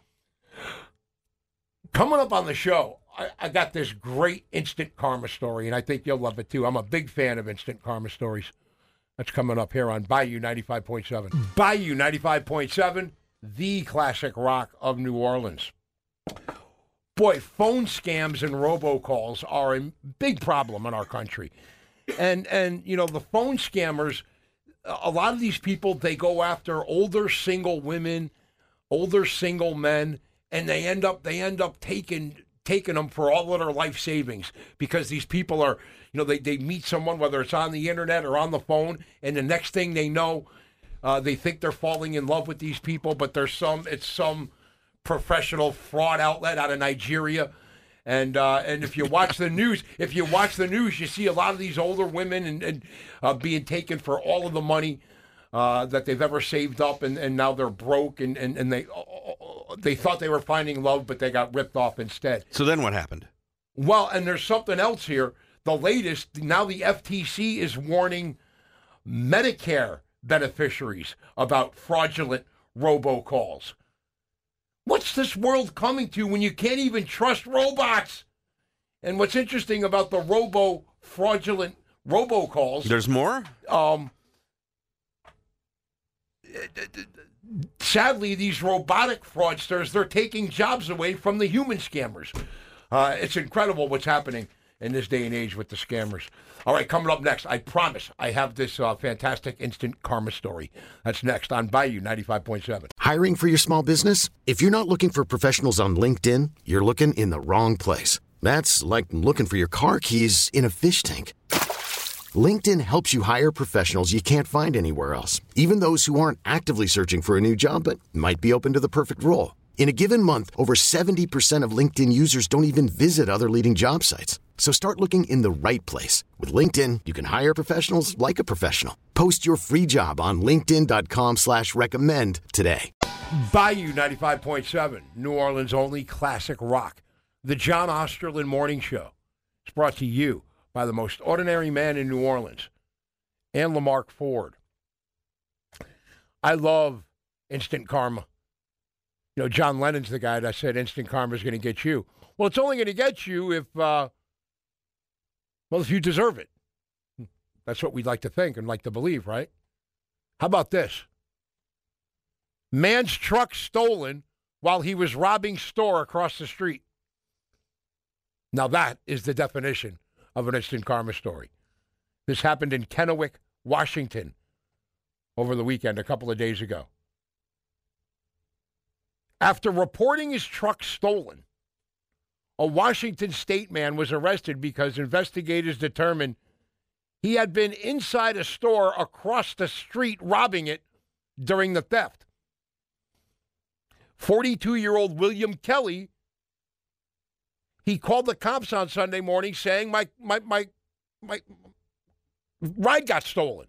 Coming up on the show, I got this great instant karma story, and I think you'll love it too. I'm a big fan of instant karma stories. That's coming up here on Bayou 95.7. Bayou 95.7, the classic rock of New Orleans. Boy, phone scams and robocalls are a big problem in our country. And the phone scammers, a lot of these people, they go after older single women, older single men, and they end up taking them for all of their life savings, because these people are, they meet someone, whether it's on the internet or on the phone, and the next thing they know, they think they're falling in love with these people, but it's some professional fraud outlet out of Nigeria. And if you watch the news, you see a lot of these older women and being taken for all of the money that they've ever saved up, and now they're broke, and they thought they were finding love, but they got ripped off instead. So then what happened? Well, and there's something else here. The latest, now the FTC is warning Medicare beneficiaries about fraudulent robocalls. What's this world coming to when you can't even trust robots? And what's interesting about the fraudulent robocalls... There's more? Sadly, these robotic fraudsters, they're taking jobs away from the human scammers. It's incredible what's happening in this day and age with the scammers. All right, coming up next, I promise I have this fantastic instant karma story. That's next on Bayou 95.7. Hiring for your small business? If you're not looking for professionals on LinkedIn, you're looking in the wrong place. That's like looking for your car keys in a fish tank. LinkedIn helps you hire professionals you can't find anywhere else, even those who aren't actively searching for a new job but might be open to the perfect role. In a given month, over 70% of LinkedIn users don't even visit other leading job sites. So start looking in the right place. With LinkedIn, you can hire professionals like a professional. Post your free job on linkedin.com/recommend today. Bayou 95.7, New Orleans' only classic rock. The John Osterlin Morning Show is brought to you by the most ordinary man in New Orleans and Lamarck Ford. I love instant karma. You know, John Lennon's the guy that said instant karma is going to get you. Well, it's only going to get you if you deserve it. That's what we'd like to think and like to believe, right? How about this? Man's truck stolen while he was robbing store across the street. Now that is the definition of an instant karma story. This happened in Kennewick, Washington, over the weekend, a couple of days ago. After reporting his truck stolen, a Washington state man was arrested because investigators determined he had been inside a store across the street robbing it during the theft. 42-year-old William Kelly, he called the cops on Sunday morning saying, my ride got stolen.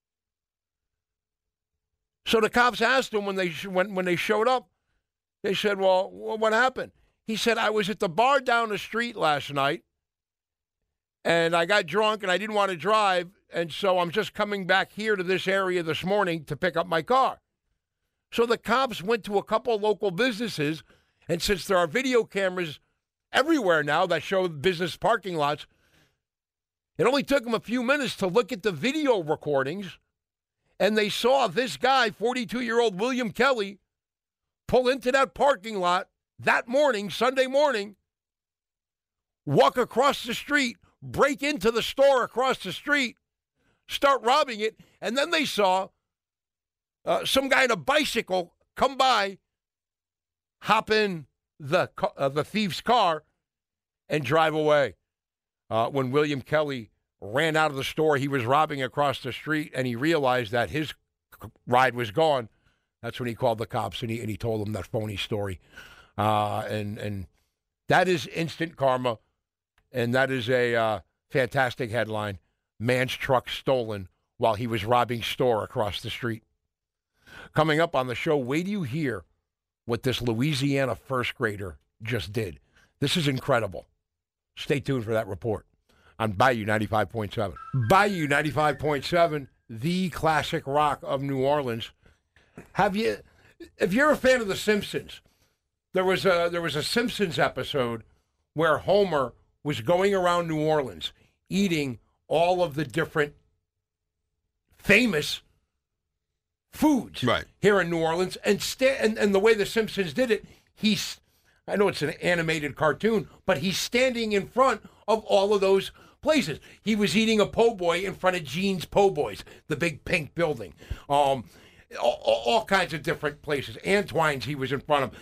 So the cops asked him when they showed up, they said, well, what happened? He said, I was at the bar down the street last night, and I got drunk, and I didn't want to drive, and so I'm just coming back here to this area this morning to pick up my car. So the cops went to a couple of local businesses, and since there are video cameras everywhere now that show business parking lots, it only took them a few minutes to look at the video recordings, and they saw this guy, 42-year-old William Kelly, pull into that parking lot that morning, Sunday morning, walk across the street, break into the store across the street, start robbing it, and then they saw some guy in a bicycle come by, hop in the thief's car, and drive away. When William Kelly ran out of the store he was robbing across the street, and he realized that his ride was gone, that's when he called the cops and he told them that phony story. And that is instant karma, and that is a fantastic headline. Man's truck stolen while he was robbing store across the street. Coming up on the show, wait till you hear what this Louisiana first grader just did. This is incredible. Stay tuned for that report on Bayou 95.7. Bayou 95.7, the classic rock of New Orleans. If you're a fan of The Simpsons, there was a Simpsons episode where Homer was going around New Orleans eating all of the different famous foods here in New Orleans, and the way The Simpsons did it, I know it's an animated cartoon, but he's standing in front of all of those places. He was eating a po' boy in front of Gene's Po' Boys, the big pink building. All kinds of different places. Antoine's he was in front of.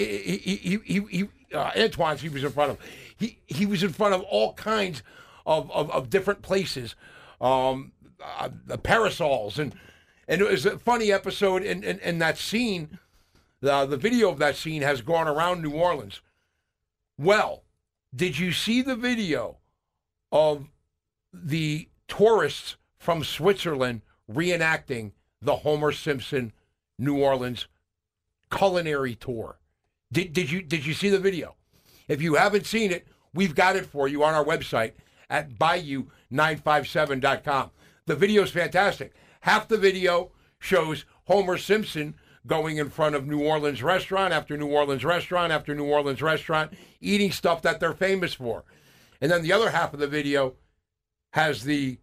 Antoine's he was in front of. He was in front of all kinds of different places. The parasols and it was a funny episode. And that scene, the video of that scene has gone around New Orleans. Well, did you see the video of the tourists from Switzerland reenacting the Homer Simpson New Orleans culinary tour? Did you see the video? If you haven't seen it, we've got it for you on our website at Bayou957.com. The video's fantastic. Half the video shows Homer Simpson going in front of New Orleans restaurant after New Orleans restaurant after New Orleans restaurant, eating stuff that they're famous for. And then the other half of the video has the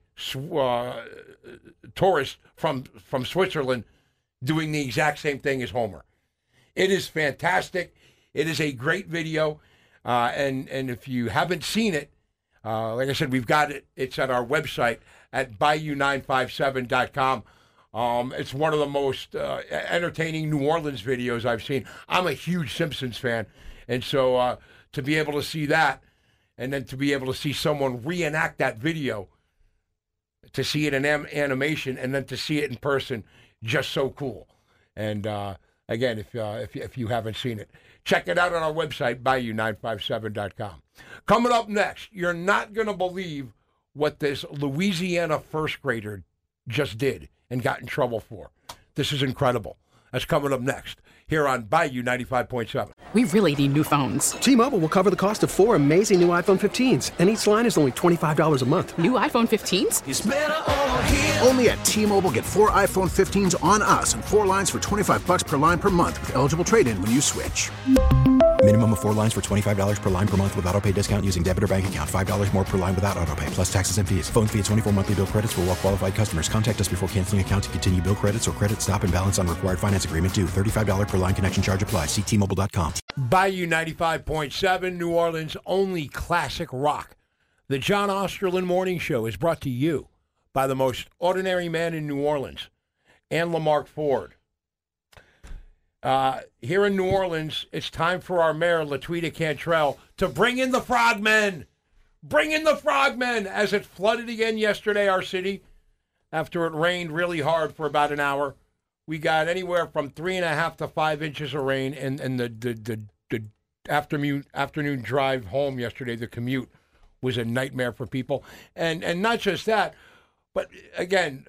tourist from Switzerland doing the exact same thing as Homer. It is fantastic. It is a great video. And if you haven't seen it, like I said, we've got it. It's at our website at Bayou957.com. It's one of the most entertaining New Orleans videos I've seen. I'm a huge Simpsons fan. And so to be able to see that, and then to be able to see someone reenact that video, to see it in animation and then to see it in person, just so cool. And again, if you haven't seen it, check it out on our website, Bayou957.com. Coming up next, you're not going to believe what this Louisiana first grader just did and got in trouble for. This is incredible. That's coming up next here on Bayou 95.7. We really need new phones. T-Mobile will cover the cost of 4 amazing new iPhone 15s, and each line is only $25 a month. New iPhone 15s? It's better over here. Only at T-Mobile, get 4 iPhone 15s on us and 4 lines for $25 per line per month with eligible trade-in when you switch. Minimum of 4 lines for $25 per line per month with autopay discount using debit or bank account. $5 more per line without autopay, plus taxes and fees. Phone fee at 24 monthly bill credits for well-qualified customers. Contact us before canceling account to continue bill credits or credit stop and balance on required finance agreement due. $35 per line connection charge applies. See T-Mobile.com. Bayou 95.7, New Orleans' only classic rock. The John Osterlin Morning Show is brought to you by the most ordinary man in New Orleans, and Lamarck Ford. Here in New Orleans, it's time for our mayor, Latweeta Cantrell, to bring in the frogmen. Bring in the frogmen as it flooded again yesterday, our city, after it rained really hard for about an hour. We got anywhere from 3.5 to 5 inches of rain, and the afternoon drive home yesterday, the commute, was a nightmare for people. And not just that, but again,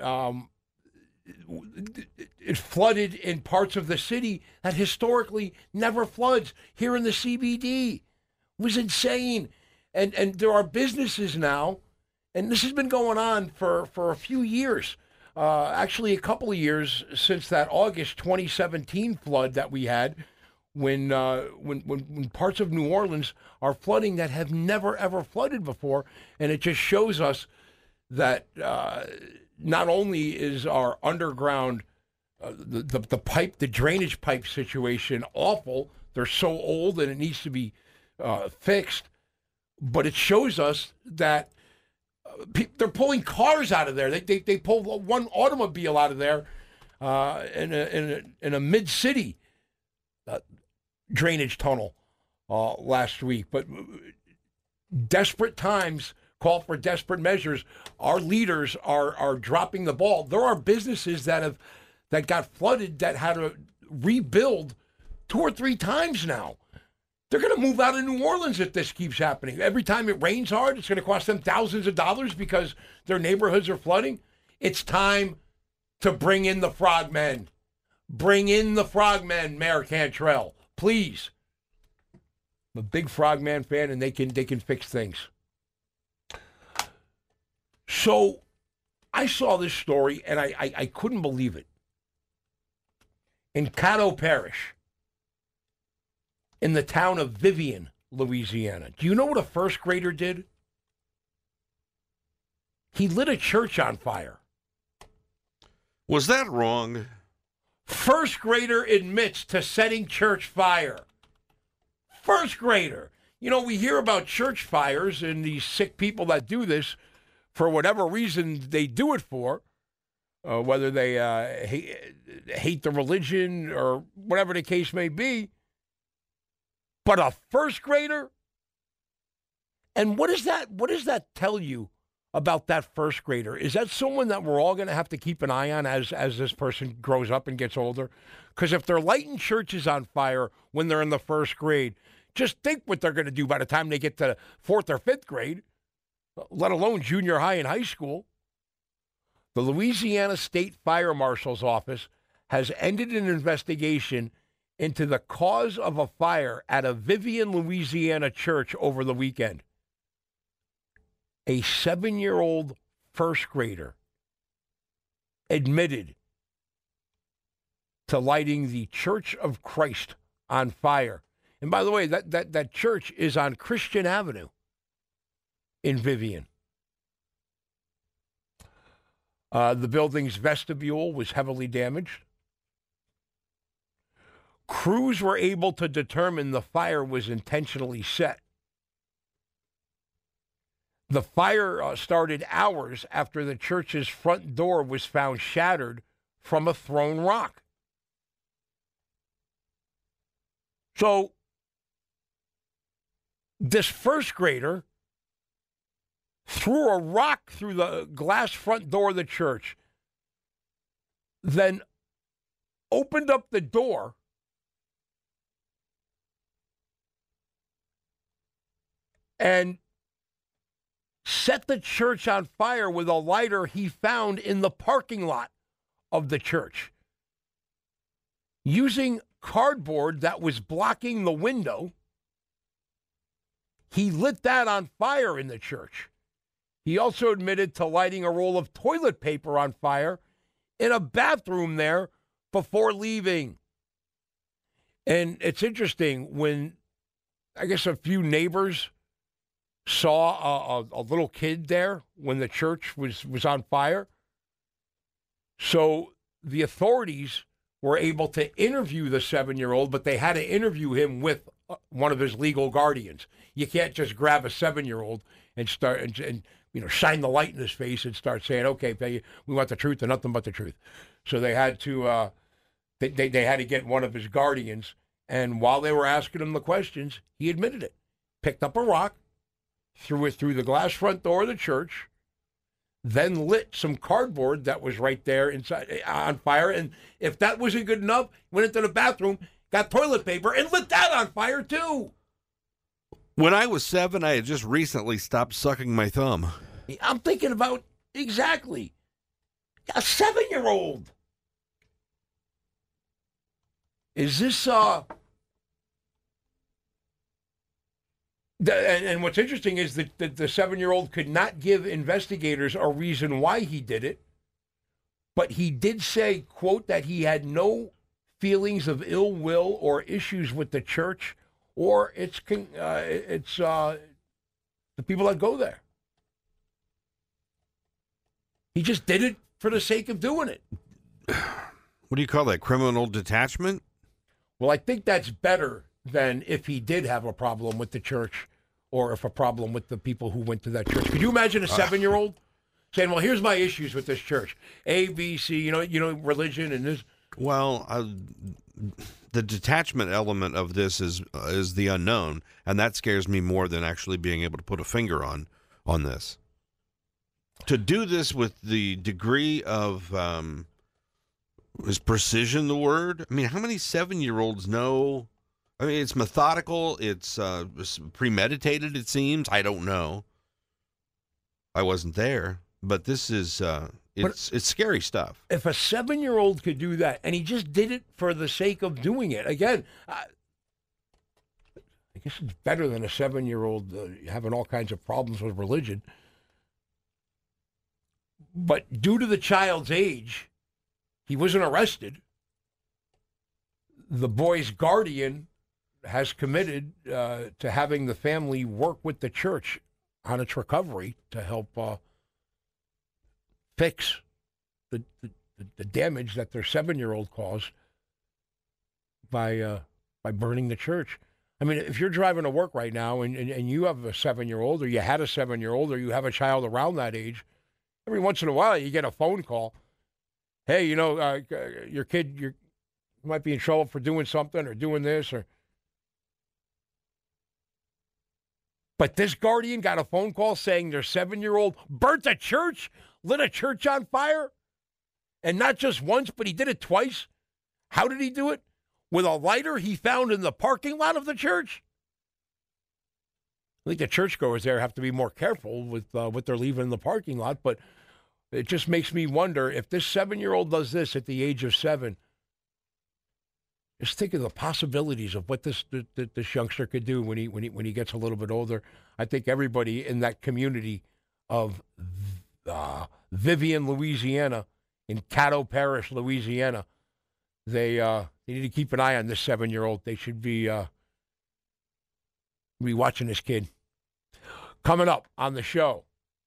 it flooded in parts of the city that historically never floods. Here in the CBD, it was insane. And there are businesses now, and this has been going on for a few years, actually a couple of years since that August 2017 flood that we had, when parts of New Orleans are flooding that have never ever flooded before, and it just shows us that not only is our underground the drainage pipe situation awful, they're so old and it needs to be fixed, but it shows us that they're pulling cars out of there. They pulled one automobile out of there in a mid-city drainage tunnel last week. But desperate times call for desperate measures. Our leaders are dropping the ball. There are businesses that got flooded that had to rebuild 2 or 3 times now. They're going to move out of New Orleans if this keeps happening. Every time it rains hard, it's going to cost them thousands of dollars because their neighborhoods are flooding. It's time to bring in the frogmen. Bring in the frogmen, Mayor Cantrell, please. I'm a big frogman fan, and they can fix things. So I saw this story, and I couldn't believe it. In Caddo Parish, in the town of Vivian, Louisiana. Do you know what a first grader did? He lit a church on fire. Was that wrong? First grader admits to setting church fire. First grader. You know, we hear about church fires and these sick people that do this for whatever reason they do it for, whether they hate the religion or whatever the case may be. But a first grader? And what does that tell you about that first grader? Is that someone that we're all going to have to keep an eye on as this person grows up and gets older? Because if they're lighting churches on fire when they're in the first grade, just think what they're going to do by the time they get to 4th or 5th grade, let alone junior high and high school. The Louisiana State Fire Marshal's Office has ended an investigation into the cause of a fire at a Vivian, Louisiana church over the weekend. A 7-year-old first grader admitted to lighting the Church of Christ on fire. And by the way, that church is on Christian Avenue in Vivian. The building's vestibule was heavily damaged. Crews were able to determine the fire was intentionally set. The fire started hours after the church's front door was found shattered from a thrown rock. So, this first grader threw a rock through the glass front door of the church, then opened up the door and set the church on fire with a lighter he found in the parking lot of the church. Using cardboard that was blocking the window, he lit that on fire in the church. He also admitted to lighting a roll of toilet paper on fire in a bathroom there before leaving. And it's interesting, when I guess a few neighbors saw a little kid there when the church was on fire. So the authorities were able to interview the 7-year-old, but they had to interview him with one of his legal guardians. You can't just grab a 7-year-old and start and shine the light in his face and start saying, "Okay, we want the truth and nothing but the truth." So they had to they had to get one of his guardians, and while they were asking him the questions, he admitted it. Picked up a rock, threw it through the glass front door of the church, then lit some cardboard that was right there inside on fire. And if that wasn't good enough, went into the bathroom, got toilet paper, and lit that on fire too. When I was 7, I had just recently stopped sucking my thumb. I'm thinking about exactly a 7-year-old. Is this and what's interesting is that the 7-year-old could not give investigators a reason why he did it, but he did say, quote, that he had no feelings of ill will or issues with the church or it's the people that go there. He just did it for the sake of doing it. What do you call that? Criminal detachment? Well, I think that's better than if he did have a problem with the church or if a problem with the people who went to that church. Could you imagine a 7-year-old saying, "Well, here's my issues with this church. A, B, C, religion and this." Well, the detachment element of this is the unknown, and that scares me more than actually being able to put a finger on this. To do this with the degree of is precision the word? I mean, how many 7-year-olds know? I mean, it's methodical. It's premeditated, it seems. I don't know. I wasn't there. But this is, it's scary stuff. If a 7-year-old could do that, and he just did it for the sake of doing it, again, I guess it's better than a 7-year-old having all kinds of problems with religion. But due to the child's age, he wasn't arrested. The boy's guardian has committed to having the family work with the church on its recovery to help fix the damage that their 7-year-old caused by burning the church. I mean, if you're driving to work right now and you have a 7-year-old or you had a 7-year-old or you have a child around that age, every once in a while you get a phone call. Hey, your kid, you might be in trouble for doing something or doing this or. But this guardian got a phone call saying their 7-year-old burnt a church, lit a church on fire, and not just once, but he did it twice. How did he do it? With a lighter he found in the parking lot of the church. I think the churchgoers there have to be more careful with what they're leaving in the parking lot, but it just makes me wonder if this 7-year-old does this at the age of 7. Just think of the possibilities of what this youngster could do when he gets a little bit older. I think everybody in that community of Vivian, Louisiana, in Caddo Parish, Louisiana, they need to keep an eye on this 7-year-old. They should be watching this kid. Coming up on the show,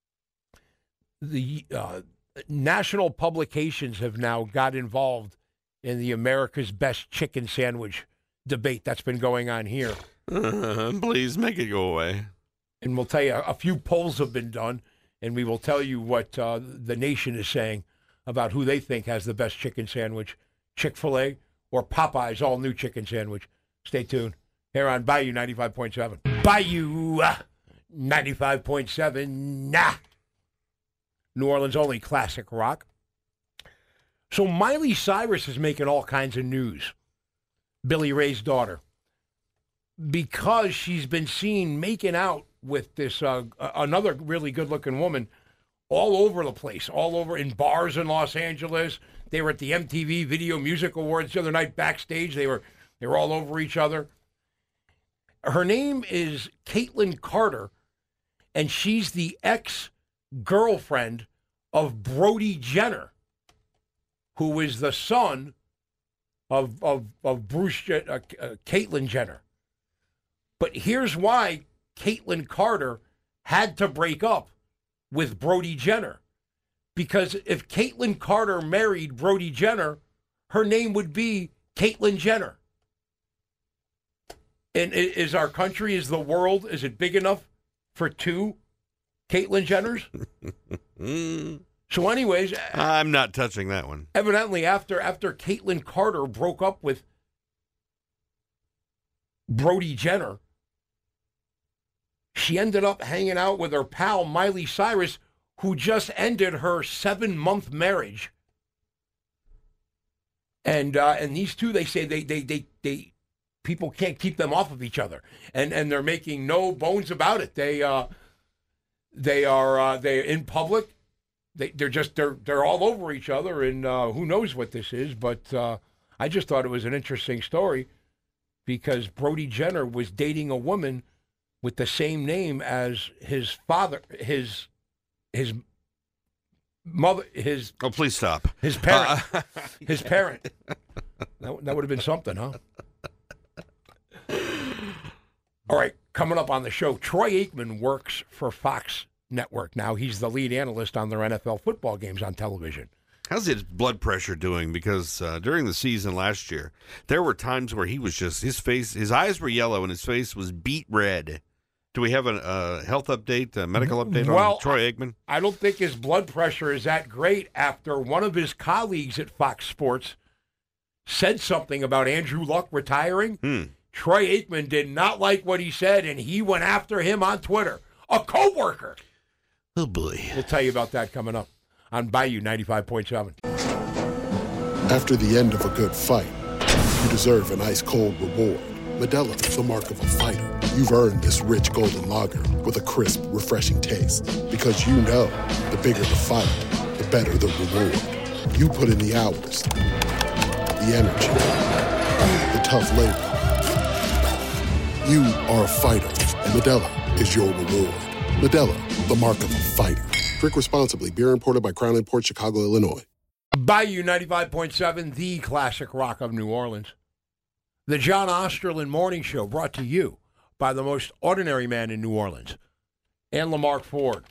the national publications have now got involved in the America's Best Chicken Sandwich debate that's been going on here. Please make it go away. And we'll tell you, a few polls have been done, and we will tell you what the nation is saying about who they think has the best chicken sandwich, Chick-fil-A or Popeye's all-new chicken sandwich. Stay tuned here on Bayou 95.7. Bayou 95.7, nah. New Orleans only classic rock. So Miley Cyrus is making all kinds of news. Billy Ray's daughter. Because she's been seen making out with this another really good-looking woman all over the place, all over in bars in Los Angeles. They were at the MTV Video Music Awards the other night backstage. They were all over each other. Her name is Caitlyn Carter, and she's the ex-girlfriend of Brody Jenner, who is the son of Bruce Caitlyn Jenner. But here's why Caitlyn Carter had to break up with Brody Jenner. Because if Caitlyn Carter married Brody Jenner, her name would be Caitlyn Jenner. And is our country, is the world, is it big enough for two Caitlyn Jenners? So anyways, I'm not touching that one. Evidently, after Caitlyn Carter broke up with Brody Jenner, she ended up hanging out with her pal Miley Cyrus, who just ended her 7-month marriage. And these two, they say they people can't keep them off of each other, and they're making no bones about it. They are in public. They're all over each other, and who knows what this is. But I just thought it was an interesting story because Brody Jenner was dating a woman with the same name as his father, his mother, his... Oh, please stop. His parent. His parent. That would have been something, huh? All right, coming up on the show, Troy Aikman works for Fox Network. Now he's the lead analyst on their NFL football games on television. How's his blood pressure doing? Because during the season last year, there were times where he was just, his eyes were yellow and his face was beet red. Do we have a health update, a medical update on Troy Aikman? I don't think his blood pressure is that great after one of his colleagues at Fox Sports said something about Andrew Luck retiring. Troy Aikman did not like what he said, and he went after him on Twitter. A coworker. Oh, boy. We'll tell you about that coming up on Bayou 95.7. After the end of a good fight, you deserve an ice-cold reward. Modelo is the mark of a fighter. You've earned this rich golden lager with a crisp, refreshing taste. Because you know, the bigger the fight, the better the reward. You put in the hours, the energy, the tough labor. You are a fighter, and Modelo is your reward. Modelo, the mark of a fighter. Drink responsibly. Beer imported by Crown Imports, Chicago, Illinois. Bayou 95.7, the classic rock of New Orleans. The John Osterlin Morning Show, brought to you by the most ordinary man in New Orleans, and Lamar Ford.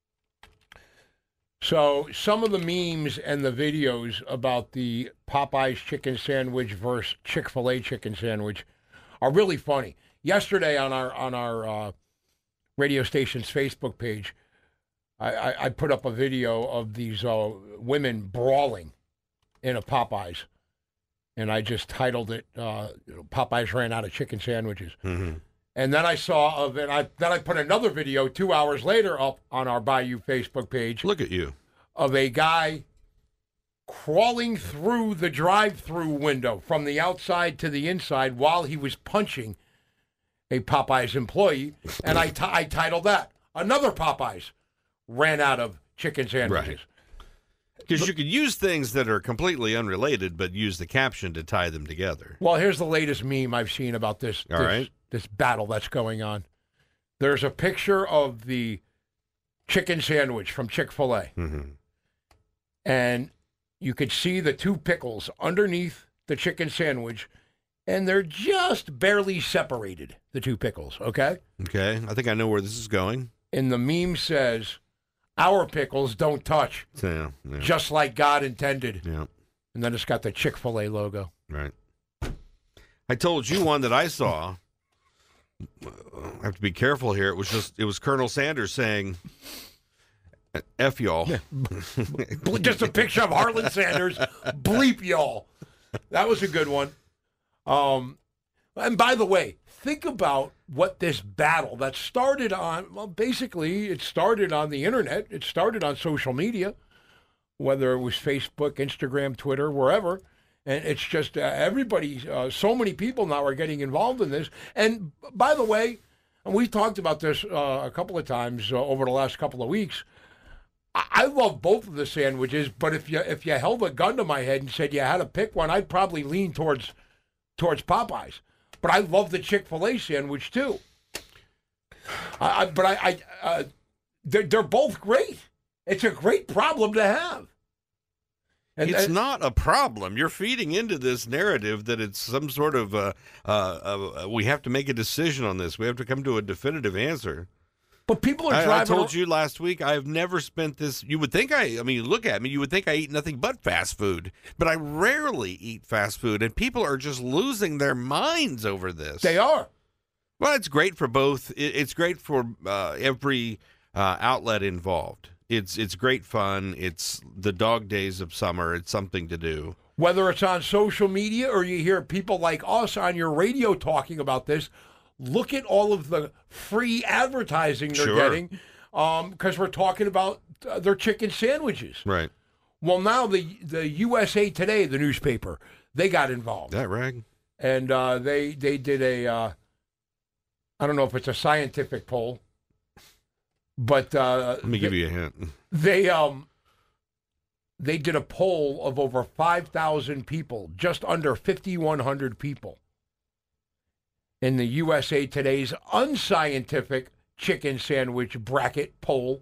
So some of the memes and the videos about the Popeyes chicken sandwich versus Chick-fil-A chicken sandwich are really funny. Yesterday on our radio station's Facebook page, I put up a video of these women brawling in a Popeyes. And I just titled it, Popeyes ran out of chicken sandwiches. Mm-hmm. And then I saw, then I put another video 2 hours later up on our Bayou Facebook page. Look at you. Of a guy crawling through the drive-through window from the outside to the inside while he was punching a Popeyes employee. And I titled that, Another Popeyes ran out of chicken sandwiches. Right. Because you could use things that are completely unrelated, but use the caption to tie them together. Well, here's the latest meme I've seen about this battle that's going on. There's a picture of the chicken sandwich from Chick-fil-A. Mm-hmm. And you could see the two pickles underneath the chicken sandwich, and they're just barely separated, the two pickles, okay? Okay, I think I know where this is going. And the meme says, our pickles don't touch, just like God intended. Yeah. And then it's got the Chick-fil-A logo. Right. I told you one that I saw. I have to be careful here. It was Colonel Sanders saying, F y'all. Yeah. Just a picture of Harlan Sanders. Bleep y'all. That was a good one. And by the way, think about what this battle that started on, well, basically it started on the internet. It started on social media, whether it was Facebook, Instagram, Twitter, wherever. And it's just everybody, so many people now are getting involved in this. And by the way, and we've talked about this a couple of times over the last couple of weeks, I love both of the sandwiches, but if you held a gun to my head and said you had to pick one, I'd probably lean towards Popeyes. But I love the Chick-fil-A sandwich too. They're both great. It's a great problem to have. And it's not a problem. You're feeding into this narrative that it's some sort of we have to make a decision on this. We have to come to a definitive answer. But people are driving. I told you last week I've never spent this. You would think look at me. You would think I eat nothing but fast food, but I rarely eat fast food, and people are just losing their minds over this. They are. Well, it's great for both. It's great for every outlet involved. It's great fun. It's the dog days of summer. It's something to do. Whether it's on social media or you hear people like us on your radio talking about this, look at all of the free advertising they're getting because we're talking about their chicken sandwiches. Right. Well, now the USA Today, the newspaper, they got involved. That right? And they did a, I don't know if it's a scientific poll, but let me give you a hint. They did a poll of over 5,000 people, just under 5,100 people, in the USA Today's unscientific chicken sandwich bracket poll,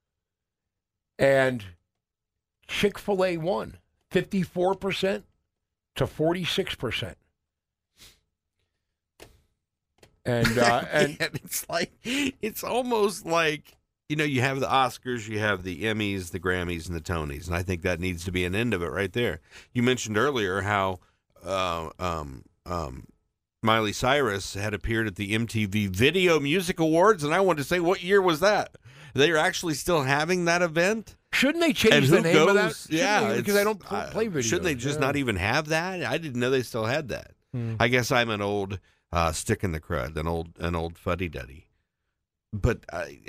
and Chick-fil-A won 54% to 46%. And it's almost like, you have the Oscars, you have the Emmys, the Grammys, and the Tonys, and I think that needs to be an end of it right there. You mentioned earlier how Miley Cyrus had appeared at the MTV Video Music Awards, and I wanted to say, what year was that? They're actually still having that event? Shouldn't they change the name of that? Yeah, because I don't play videos. Shouldn't they just not even have that? I didn't know they still had that. I guess I'm an old stick in the crud, an old fuddy-duddy. But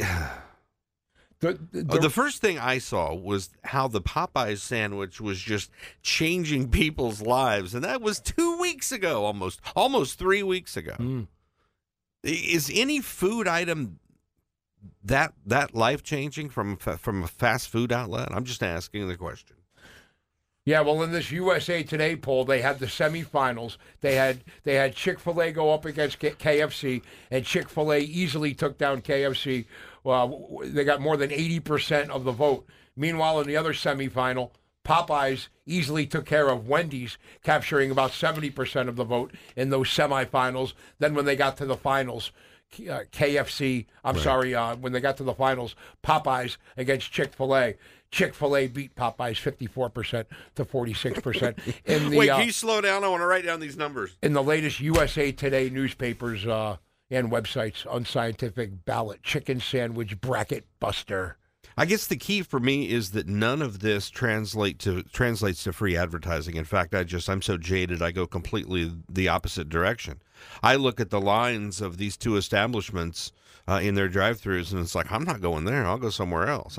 the first thing I saw was how the Popeyes sandwich was just changing people's lives, and that was 2 weeks ago, almost 3 weeks ago. Is any food item that life-changing from a fast food outlet? I'm just asking the question. Yeah, well, in this USA Today poll, they had the semifinals. They had Chick-fil-A go up against KFC, and Chick-fil-A easily took down KFC. Well, they got more than 80% of the vote. Meanwhile, in the other semifinal, Popeyes easily took care of Wendy's, capturing about 70% of the vote in those semifinals. Then when they got to the finals, when they got to the finals, Popeyes against Chick-fil-A. Chick-fil-A beat Popeyes 54% to 46%. Wait, can you slow down? I want to write down these numbers. In the latest USA Today newspapers and websites, unscientific ballot chicken sandwich bracket buster. I guess the key for me is that none of this translates to free advertising. In fact, I'm so jaded, I go completely the opposite direction. I look at the lines of these two establishments in their drive-thrus, and it's like, I'm not going there. I'll go somewhere else.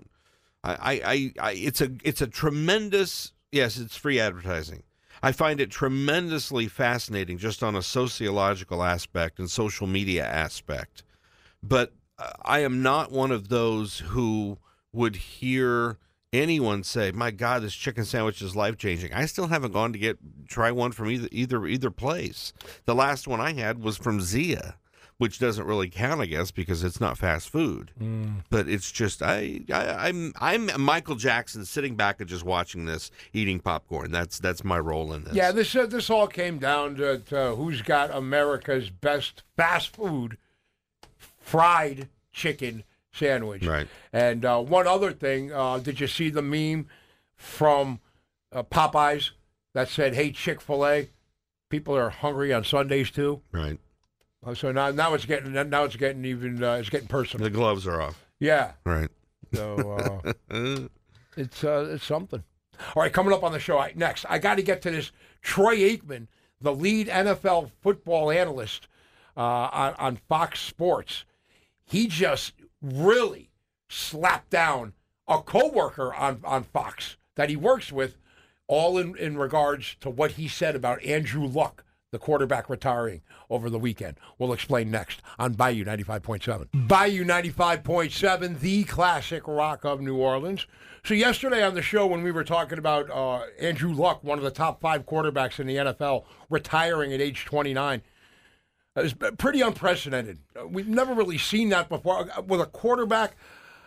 It's a tremendous, yes, it's free advertising. I find it tremendously fascinating just on a sociological aspect and social media aspect. But I am not one of those who would hear anyone say, my God, this chicken sandwich is life-changing. I still haven't gone to try one from either place. The last one I had was from Zia, which doesn't really count, I guess, because it's not fast food. But it's just, I'm Michael Jackson sitting back and just watching this, eating popcorn. That's my role in this. Yeah, this all came down to who's got America's best fast food fried chicken sandwich. Right. And one other thing, did you see the meme from Popeyes that said, "Hey, Chick-fil-A, people are hungry on Sundays too"? Right. So now it's getting even it's getting personal. The gloves are off. Yeah. Right. So it's something. All right, coming up on the show next, I got to get to this Troy Aikman, the lead NFL football analyst on Fox Sports, he just really slapped down a coworker on Fox that he works with, all in regards to what he said about Andrew Luck, the quarterback, retiring over the weekend. We'll explain next on Bayou 95.7. Bayou 95.7, the classic rock of New Orleans. So yesterday on the show when we were talking about Andrew Luck, one of the top 5 quarterbacks in the NFL, retiring at age 29, it was pretty unprecedented. We've never really seen that before with a quarterback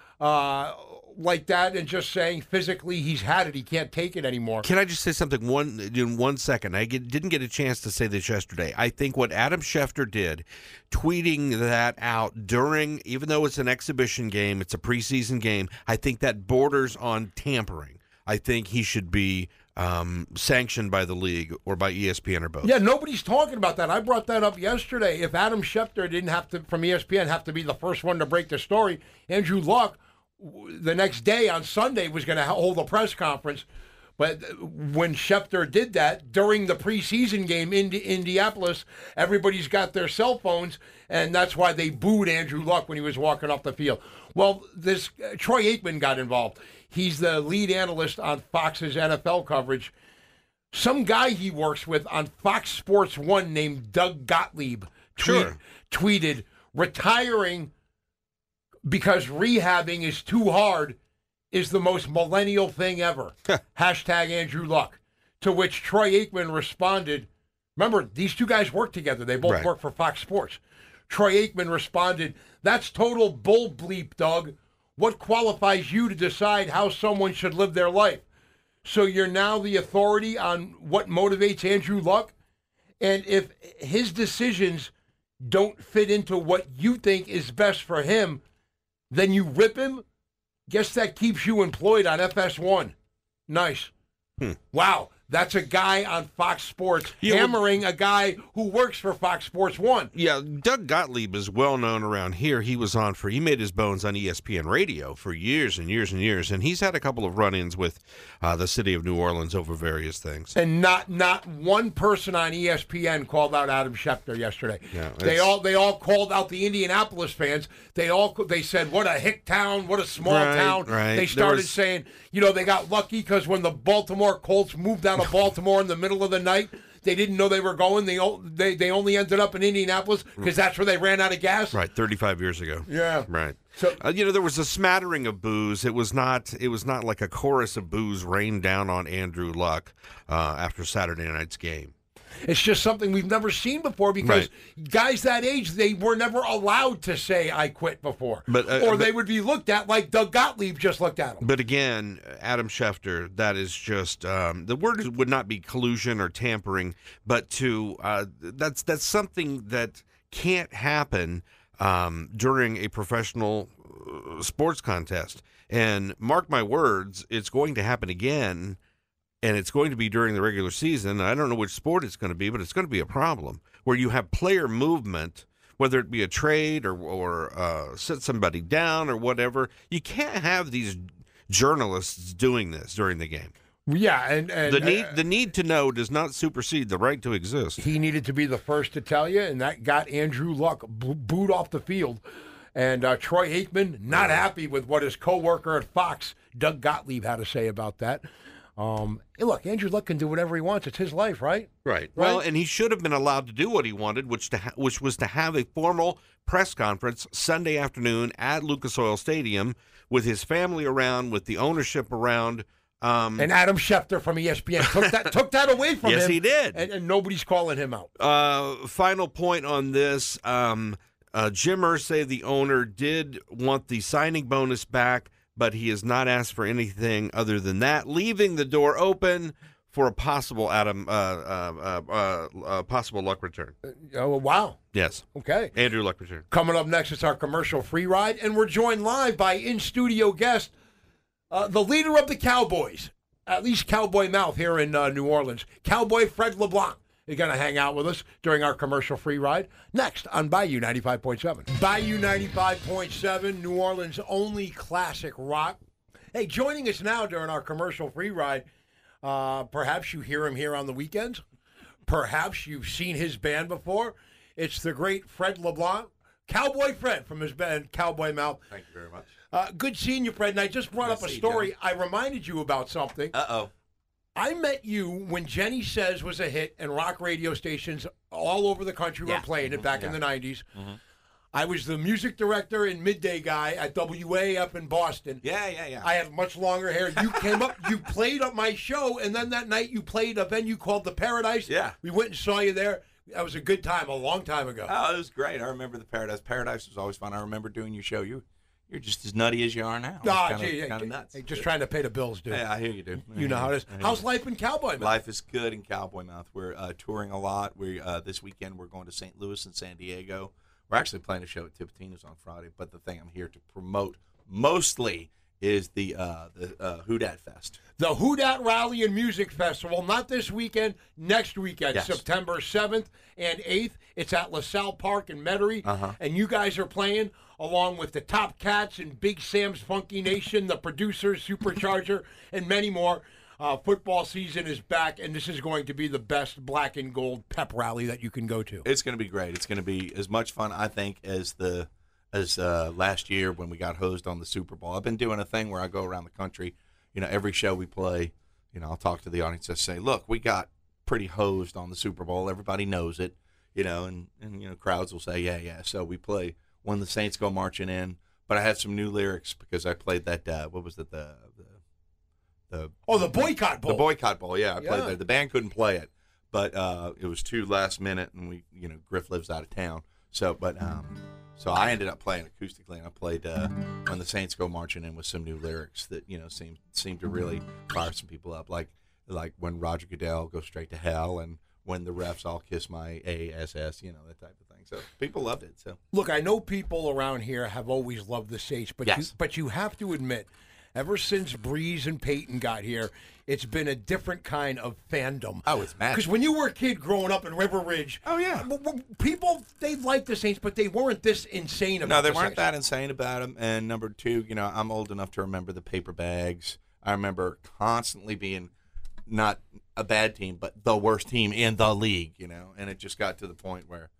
like that, and just saying physically he's had it, he can't take it anymore. Can I just say something in 1 second? I didn't get a chance to say this yesterday. I think what Adam Schefter did, tweeting that out during, even though it's an exhibition game, it's a preseason game, I think that borders on tampering. I think he should be sanctioned by the league or by ESPN or both. Yeah, nobody's talking about that. I brought that up yesterday. If Adam Schefter didn't have to, from ESPN, have to be the first one to break the story, Andrew Luck, the next day on Sunday, was going to hold a press conference. But when Schefter did that during the preseason game in Indianapolis, everybody's got their cell phones, and that's why they booed Andrew Luck when he was walking off the field. Well, this Troy Aikman got involved. He's the lead analyst on Fox's NFL coverage. Some guy he works with on Fox Sports 1 named Doug Gottlieb tweeted, retiring because rehabbing is too hard is the most millennial thing ever. Hashtag Andrew Luck. To which Troy Aikman responded, remember, these two guys work together. They both work for Fox Sports. Troy Aikman responded, that's total bull bleep, Doug. What qualifies you to decide how someone should live their life? So you're now the authority on what motivates Andrew Luck? And if his decisions don't fit into what you think is best for him, then you rip him? Guess that keeps you employed on FS1. Nice. Wow. That's a guy on Fox Sports hammering a guy who works for Fox Sports 1. Yeah, Doug Gottlieb is well known around here. He made his bones on ESPN radio for years and years and years, and he's had a couple of run-ins with the city of New Orleans over various things. And not one person on ESPN called out Adam Schefter yesterday. Yeah, they all called out the Indianapolis fans. They said, what a hick town, what a small town. Right. They started saying, they got lucky because when the Baltimore Colts moved out of Baltimore in the middle of the night, they didn't know they were going. They only ended up in Indianapolis because that's where they ran out of gas. Right, 35 years ago. Yeah. Right. So there was a smattering of boos. It was not like a chorus of boos rained down on Andrew Luck after Saturday night's game. It's just something we've never seen before because guys that age, they were never allowed to say, I quit before. Or they would be looked at like Doug Gottlieb just looked at them. But again, Adam Schefter, that is just, the word would not be collusion or tampering, but that's something that can't happen during a professional sports contest. And mark my words, it's going to happen again. And it's going to be during the regular season. I don't know which sport it's going to be, but it's going to be a problem where you have player movement, whether it be a trade or sit somebody down or whatever. You can't have these journalists doing this during the game. Yeah, and the need to know does not supersede the right to exist. He needed to be the first to tell you, and that got Andrew Luck booed off the field. And Troy Aikman, not happy with what his coworker at Fox, Doug Gottlieb, had to say about that. Hey, look, Andrew Luck can do whatever he wants. It's his life, right? Right. Well, and he should have been allowed to do what he wanted, which was to have a formal press conference Sunday afternoon at Lucas Oil Stadium with his family around, with the ownership around. And Adam Schefter from ESPN took that away from him. Yes, he did. And nobody's calling him out. Final point on this. Jim Irsay, the owner, did want the signing bonus back, but he has not asked for anything other than that, leaving the door open for a possible possible Luck return. Oh, wow. Yes. Okay. Andrew Luck return. Coming up next, it's our commercial free ride, and we're joined live by in-studio guest, the leader of the Cowboys, at least Cowboy Mouth here in New Orleans, Cowboy Fred LeBlanc. You're going to hang out with us during our commercial free ride next on Bayou 95.7. Bayou 95.7, New Orleans' only classic rock. Hey, joining us now during our commercial free ride, perhaps you hear him here on the weekends. Perhaps you've seen his band before. It's the great Fred LeBlanc, Cowboy Fred from his band Cowboy Mouth. Thank you very much. Good seeing you, Fred. And I just brought up a story. I reminded you about something. Uh-oh. I met you when Jenny Says was a hit, and rock radio stations all over the country were playing it back in the 90s. Mm-hmm. I was the music director and midday guy at WA up in Boston. Yeah. I had much longer hair. You came up, you played up my show, and then that night you played a venue called the Paradise. Yeah. We went and saw you there. That was a good time, a long time ago. Oh, it was great. I remember the Paradise. Paradise was always fun. I remember doing your show. You're just as nutty as you are now. Kind of nuts. Hey, just trying to pay the bills, dude. Yeah, I hear you, dude. You know how it is. How's life in Cowboy Mouth? Life is good in Cowboy Mouth. We're touring a lot. This weekend we're going to St. Louis and San Diego. We're actually playing a show at Tipitina's on Friday, but the thing I'm here to promote mostly is the Houdat Fest. The Houdat Rally and Music Festival, not this weekend, next weekend, yes. September 7th and 8th. It's at LaSalle Park in Metairie, and you guys are playing along with the Top Cats and Big Sam's Funky Nation, the Producers, Supercharger, and many more. Football season is back, and this is going to be the best black and gold pep rally that you can go to. It's going to be great. It's going to be as much fun, I think, as last year when we got hosed on the Super Bowl. I've been doing a thing where I go around the country. Every show we play, I'll talk to the audience and say, look, we got pretty hosed on the Super Bowl. Everybody knows it, and crowds will say, yeah. So we play When the Saints Go Marching In. But I had some new lyrics because I played that, what was it, the Boycott Bowl. The Boycott Bowl, yeah. I played there. The band couldn't play it, but it was too last minute, and Griff lives out of town. So I ended up playing acoustically, and I played When the Saints Go Marching In with some new lyrics that seemed to really fire some people up, like When Roger Goodell Goes Straight to Hell, and When the Refs All Kiss My ASS, that type of thing. So people loved it. So look, I know people around here have always loved the Saints, but you have to admit, ever since Breeze and Peyton got here, it's been a different kind of fandom. Oh, it's magic. Because when you were a kid growing up in River Ridge, people, they liked the Saints, but they weren't this insane about them. No, they weren't Saints. that insane about them. And number two, I'm old enough to remember the paper bags. I remember constantly being not a bad team, but the worst team in the league, And it just got to the point where,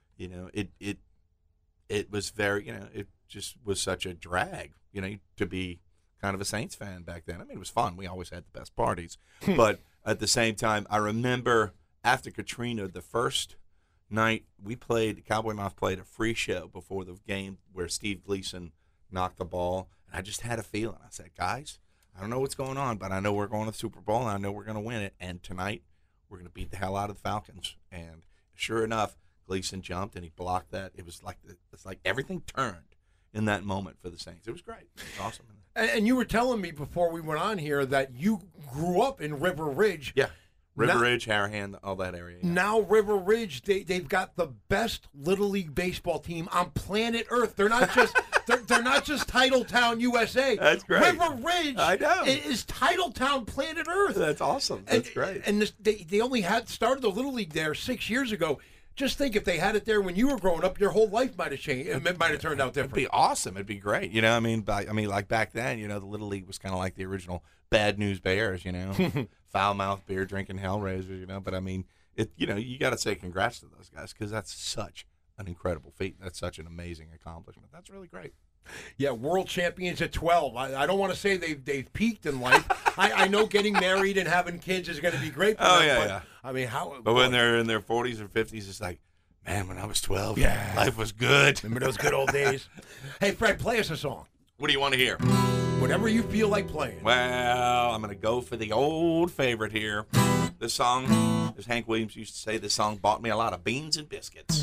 it was very, it just was such a drag, to be kind of a Saints fan back then. I mean, it was fun. We always had the best parties. But at the same time, I remember after Katrina, the first night Cowboy Mouth played a free show before the game where Steve Gleason knocked the ball. And I just had a feeling. I said, guys, I don't know what's going on, but I know we're going to the Super Bowl, and I know we're going to win it. And tonight, we're going to beat the hell out of the Falcons. And sure enough, Gleason jumped, and he blocked that. It's like everything turned in that moment for the Saints. It was great. It was awesome. And you were telling me before we went on here that you grew up in River Ridge. Yeah, Ridge, Harahan, all that area. Yeah. Now River Ridge, they've got the best Little League baseball team on planet Earth. They're not just they're not just Titletown, USA. That's great. River Ridge, I know, is Titletown, planet Earth. That's awesome. That's great. And they only started the Little League there 6 years ago. Just think, if they had it there when you were growing up, your whole life might have changed. It might have turned out different. It'd be awesome. It'd be great. Like back then, the Little League was kind of like the original Bad News Bears. Foul-mouthed, beer-drinking Hellraisers. But I mean, you got to say congrats to those guys, because that's such an incredible feat. That's such an amazing accomplishment. That's really great. Yeah, world champions at 12. I don't want to say they've peaked in life. I know getting married and having kids is going to be great for them. Yeah. I mean, how? But when they're in their 40s or 50s, it's like, man, when I was 12, life was good. Remember those good old days? Hey, Fred, play us a song. What do you want to hear? Whatever you feel like playing. Well, I'm going to go for the old favorite here. This song, as Hank Williams used to say, this song bought me a lot of beans and biscuits.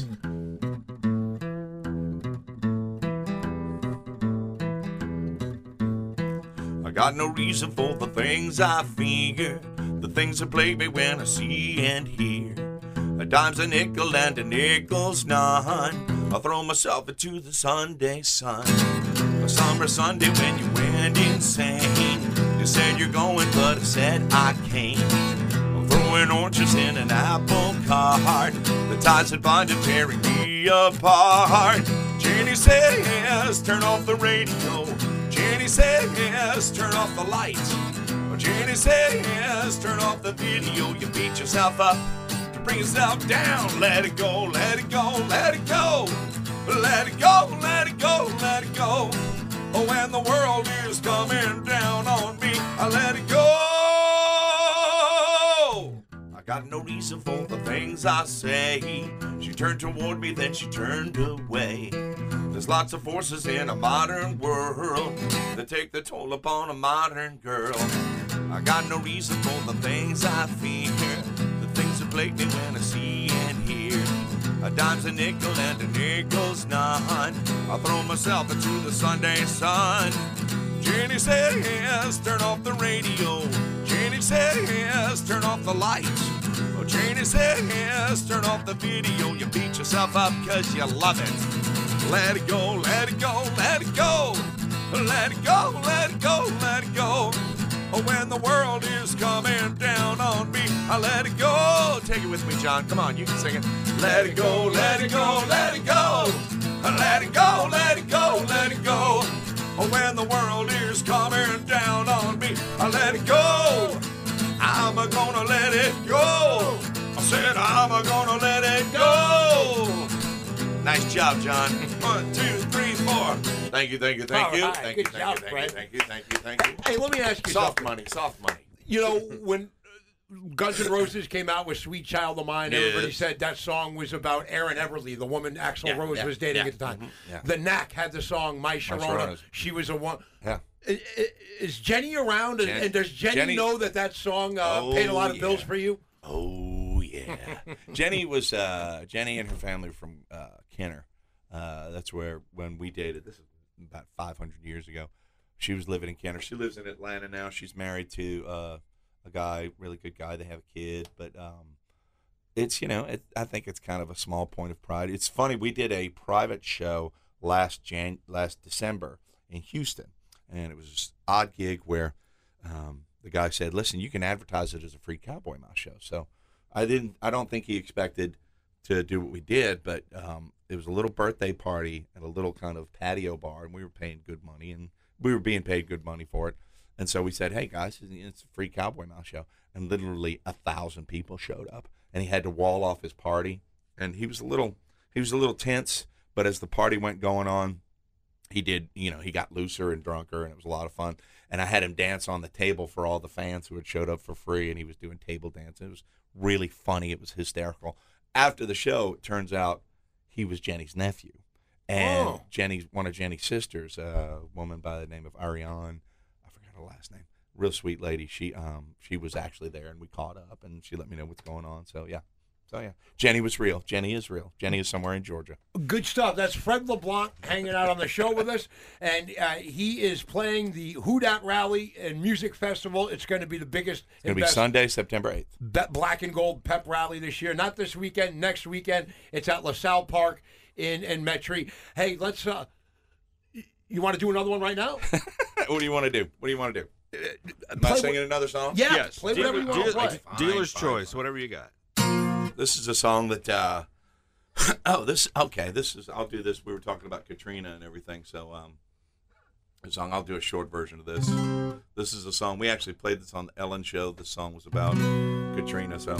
I got no reason for the things I fear, the things that plague me when I see and hear. A dime's a nickel and a nickel's none. I'll throw myself into the Sunday sun. A summer Sunday when you went insane. You said you're going, but I said I can't. I'm throwing oranges in an apple cart. The ties that bind and tearing me apart. Jenny says, turn off the radio. Jenny says, turn off the lights. Jenny says, turn off the video. You beat yourself up to bring yourself down. Let it go, let it go, let it go. Let it go, let it go, let it go. Oh, when the world is coming down on me, I let it go. I got no reason for the things I say. She turned toward me, then she turned away. There's lots of forces in a modern world that take the toll upon a modern girl. I got no reason for the things I fear, the things that plague me when I see and hear. A dime's a nickel and a nickel's none. I'll throw myself into the Sunday sun. Jenny says, turn off the radio. Jenny says, turn off the lights. Oh, Jenny says, turn off the video. You beat yourself up because you love it. Let it go, let it go, let it go. Let it go, let it go, let it go. Oh, when the world is coming down on me, I let it go. Take it with me, John. Come on, you can sing it. Let it go, let it go, let it go. Let it go, let it go, let it go. Oh, when the world is coming down on me, I let it go. I'm gonna let it go. I said I'm gonna let it go. Nice job, John. 1, 2, 3, 4. Thank you, thank you, thank you. All right, Thank you, good thank job, you, thank Fred. you, thank you, thank you, thank you. Hey, let me ask you Soft something. money, soft money. You know, when Guns N' Roses came out with Sweet Child of Mine, everybody said that song was about Erin Everly, the woman Axl Rose was dating at the time. Yeah. The Knack had the song My Sharona. Sharonas. She was a one. Yeah. Is Jenny around? And does Jenny know that song paid a lot of bills for you? Oh, yeah. Jenny was, Jenny and her family were from Kenner. That's where, when we dated, this is about 500 years ago, she was living in Kenner. She lives in Atlanta now. She's married to a guy, really good guy. They have a kid, but it's, you know, I think it's kind of a small point of pride. It's funny. We did a private show last December in Houston, and it was this odd gig where the guy said, "Listen, you can advertise it as a free Cowboy Mouse show." So I don't think he expected to do what we did, but it was a little birthday party at a little kind of patio bar, and we were paying good money, and we were being paid good money for it. And so we said, "Hey guys, it's a free Cowboy Mouse show," and literally 1,000 people showed up, and he had to wall off his party, and he was a little tense. But as the party went going on, he got looser and drunker, and it was a lot of fun. And I had him dance on the table for all the fans who had showed up for free, and he was doing table dance. It was really funny. It was hysterical. After the show, it turns out he was Jenny's nephew, and one of Jenny's sisters, a woman by the name of Ariane. Her last name, real sweet lady. She was actually there, and we caught up, and she let me know what's going on. So yeah, Jenny was real. Jenny is real. Jenny is somewhere in Georgia. Good stuff. That's Fred LeBlanc hanging out on the show with us, and he is playing the Who Dat Rally and Music Festival. It's going to be the biggest. It's going to be Sunday, September 8th. Black and Gold Pep Rally this year. Not this weekend. Next weekend. It's at LaSalle Park in Metairie. Hey, let's. You want to do another one right now? What do you want to do? Am I singing another song? Yeah, yes. Play whatever you want to play. Dealer's choice, whatever you got. This is a song that, I'll do this. We were talking about Katrina and everything, so the song, I'll do a short version of this. This is a song, we actually played this on the Ellen show. This song was about Katrina, so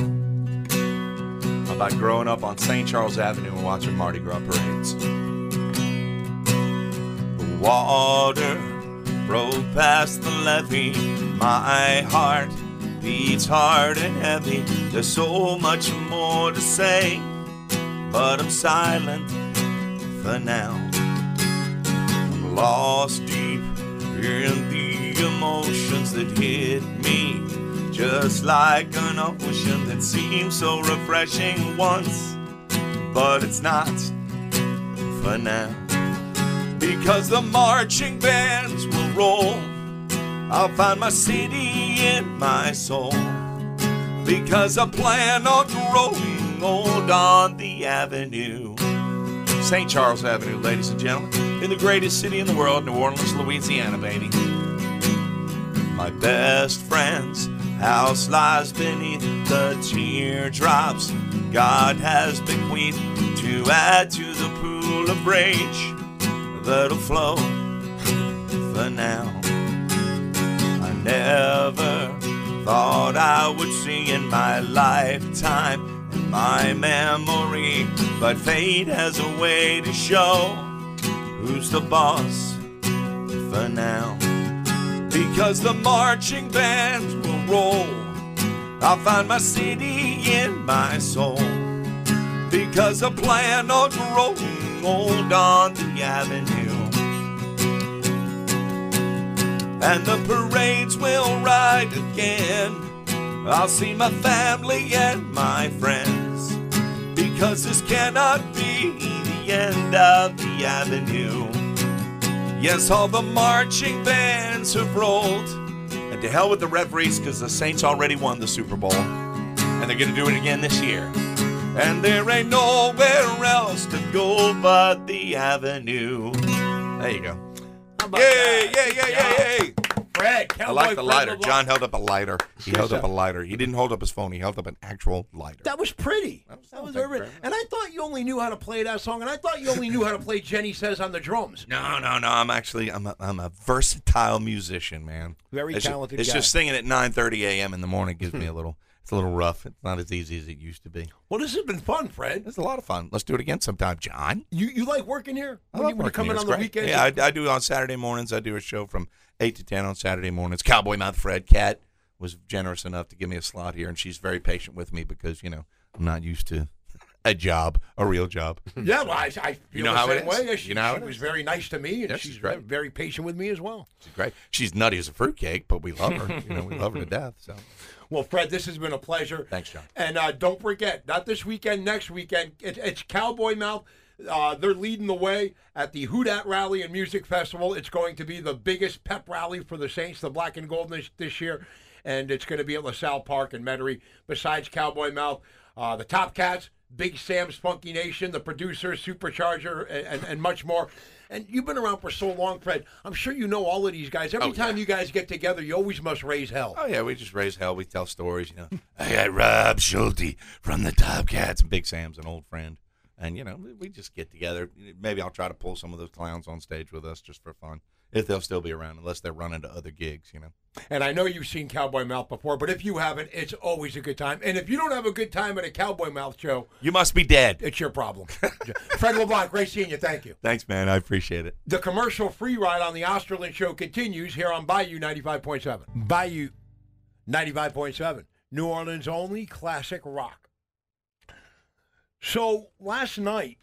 about growing up on St. Charles Avenue and watching Mardi Gras parades. The water broke past the levee, my heart beats hard and heavy. There's so much more to say, but I'm silent for now. I'm lost deep in the emotions that hit me, just like an ocean that seems so refreshing once, but it's not for now. Because the marching bands will roll, I'll find my city in my soul. Because I plan on growing old on the avenue. St. Charles Avenue, ladies and gentlemen, in the greatest city in the world, New Orleans, Louisiana, baby. My best friend's house lies beneath the teardrops God has bequeathed to add to the pool of rage that'll flow for now. I never thought I would see in my lifetime, and my memory, but fate has a way to show who's the boss for now. Because the marching bands will roll, I'll find my city in my soul. Because I plan on growing old on the avenue, and the parades will ride again. I'll see my family and my friends, because this cannot be the end of the avenue. Yes, all the marching bands have rolled, and to hell with the referees, because the Saints already won the Super Bowl, and they're going to do it again this year. And there ain't nowhere else to go but the avenue. There you go. Yay, yay, yay, yay, yay. Fred, I like the lighter. John held up a lighter. He held up a lighter. He didn't hold up his phone. He held up an actual lighter. That was pretty. That was very pretty. And I thought you only knew how to play that song, and I thought you only knew how to play Jenny Says on the drums. No. I'm a versatile musician, man. Very talented guy. It's just singing at 9:30 a.m. in the morning gives me a little. It's a little rough. It's not as easy as it used to be. Well, this has been fun, Fred. It's a lot of fun. Let's do it again sometime, John. You like working here? I love when you come in working on here. the weekends? Yeah, I do on Saturday mornings. I do a show from 8 to 10 on Saturday mornings. Cowboy Mouth Fred Cat was generous enough to give me a slot here, and she's very patient with me because, I'm not used to a real job. Yeah, well, I feel the same way. She was very nice to me, and she's very patient with me as well. She's great. She's nutty as a fruitcake, but we love her. We love her to death. So. Well, Fred, this has been a pleasure. Thanks, John. And don't forget, not this weekend, next weekend, it's Cowboy Mouth. They're leading the way at the Houdat Rally and Music Festival. It's going to be the biggest pep rally for the Saints, the Black and Gold this year, and it's going to be at LaSalle Park in Metairie. Besides Cowboy Mouth, the Top Cats, Big Sam's Funky Nation, the Producers, Supercharger, and much more. And you've been around for so long, Fred. I'm sure you know all of these guys. Every time you guys get together, you always must raise hell. Oh, yeah, we just raise hell. We tell stories, I got Rob Schulte from the Top Cats, and Big Sam's an old friend. And, we just get together. Maybe I'll try to pull some of those clowns on stage with us just for fun, if they'll still be around, unless they're running to other gigs, And I know you've seen Cowboy Mouth before, but if you haven't, it's always a good time. And if you don't have a good time at a Cowboy Mouth show, you must be dead. It's your problem. Fred LeBlanc, great seeing you. Thank you. Thanks, man. I appreciate it. The commercial-free ride on the Osterlin Show continues here on Bayou 95.7. Bayou 95.7, New Orleans' only classic rock. So last night,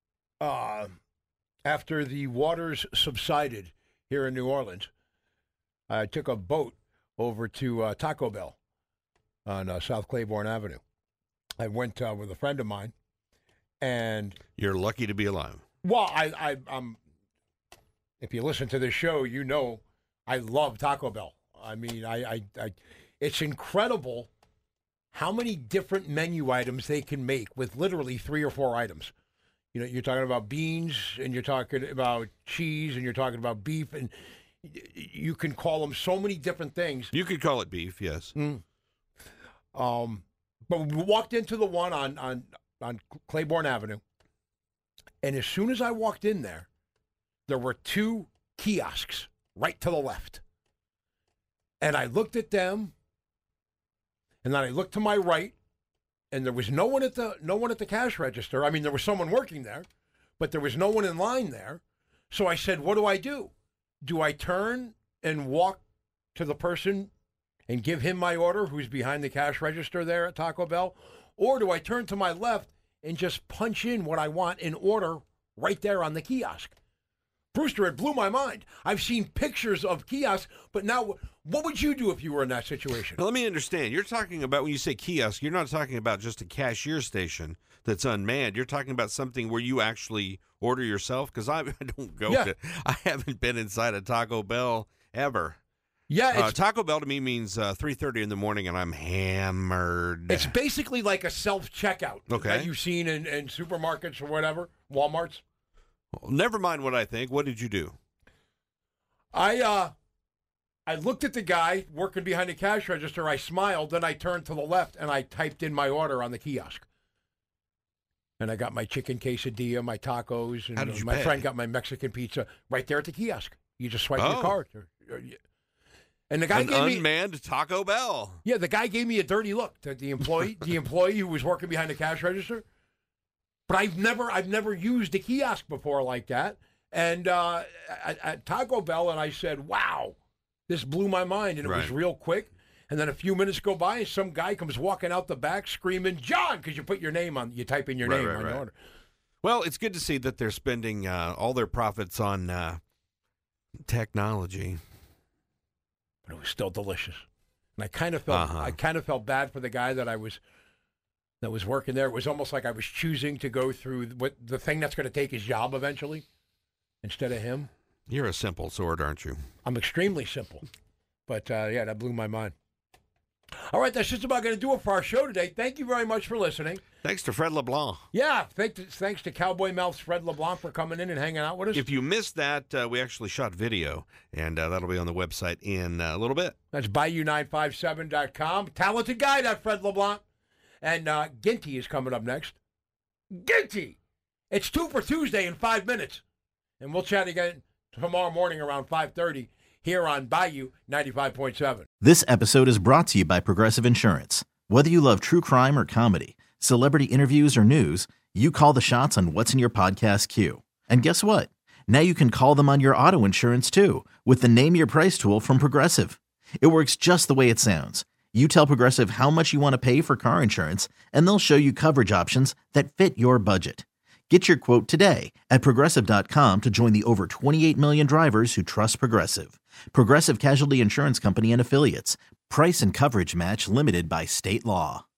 after the waters subsided here in New Orleans, I took a boat over to Taco Bell on South Claiborne Avenue. I went with a friend of mine, and you're lucky to be alive. Well, I'm. If you listen to this show, you know I love Taco Bell. I mean, it's incredible how many different menu items they can make with literally 3 or 4 items. You're talking about beans, and you're talking about cheese, and you're talking about beef, and you can call them so many different things. You could call it beef, yes. But we walked into the one on Claiborne Avenue, and as soon as I walked in there were 2 kiosks right to the left. And I looked at them, and then I looked to my right, and there was no one at the cash register. I mean, there was someone working there, but there was no one in line there. So I said, what do? Do I turn and walk to the person and give him my order who's behind the cash register there at Taco Bell? Or do I turn to my left and just punch in what I want and order right there on the kiosk? Brewster, it blew my mind. I've seen pictures of kiosks, but now what would you do if you were in that situation? Now, let me understand. You're talking about, when you say kiosk, you're not talking about just a cashier station that's unmanned. You're talking about something where you actually order yourself? Because I don't go to, I haven't been inside a Taco Bell ever. Yeah, Taco Bell to me means 3:30 in the morning, and I'm hammered. It's basically like a self-checkout that you've seen in supermarkets or whatever, Walmarts. Well, never mind what I think. What did you do? I looked at the guy working behind the cash register. I smiled, then I turned to the left, and I typed in my order on the kiosk. And I got my chicken quesadilla, my tacos, and how did you my pay? friend got my Mexican pizza right there at the kiosk. You just swipe your card. And the guy An gave unmanned Taco Bell. Yeah, the guy gave me a dirty look. The employee who was working behind the cash register. But I've never used a kiosk before like that. And at Taco Bell, and I said, "Wow, this blew my mind," and it was real quick. And then a few minutes go by, and some guy comes walking out the back screaming, "John," because you put your name on, you type in your name on your order. Well, it's good to see that they're spending all their profits on technology. But it was still delicious, and I kind of felt bad for the guy that was working there. It was almost like I was choosing to go through the thing that's going to take his job eventually, instead of him. You're a simple sort, aren't you? I'm extremely simple, but yeah, that blew my mind. All right, that's just about going to do it for our show today. Thank you very much for listening. Thanks to Fred LeBlanc. Yeah, thanks to Cowboy Mouth's Fred LeBlanc for coming in and hanging out with us. If you missed that, we actually shot video, and that'll be on the website in a little bit. That's Bayou957.com. Talented guy, that Fred LeBlanc. And Ginty is coming up next. Ginty! It's 2 for Tuesday in 5 minutes. And we'll chat again tomorrow morning around 5:30 here on Bayou 95.7. This episode is brought to you by Progressive Insurance. Whether you love true crime or comedy, celebrity interviews or news, you call the shots on what's in your podcast queue. And guess what? Now you can call them on your auto insurance too with the Name Your Price tool from Progressive. It works just the way it sounds. You tell Progressive how much you want to pay for car insurance, and they'll show you coverage options that fit your budget. Get your quote today at Progressive.com to join the over 28 million drivers who trust Progressive. Progressive Casualty Insurance Company and Affiliates. Price and coverage match limited by state law.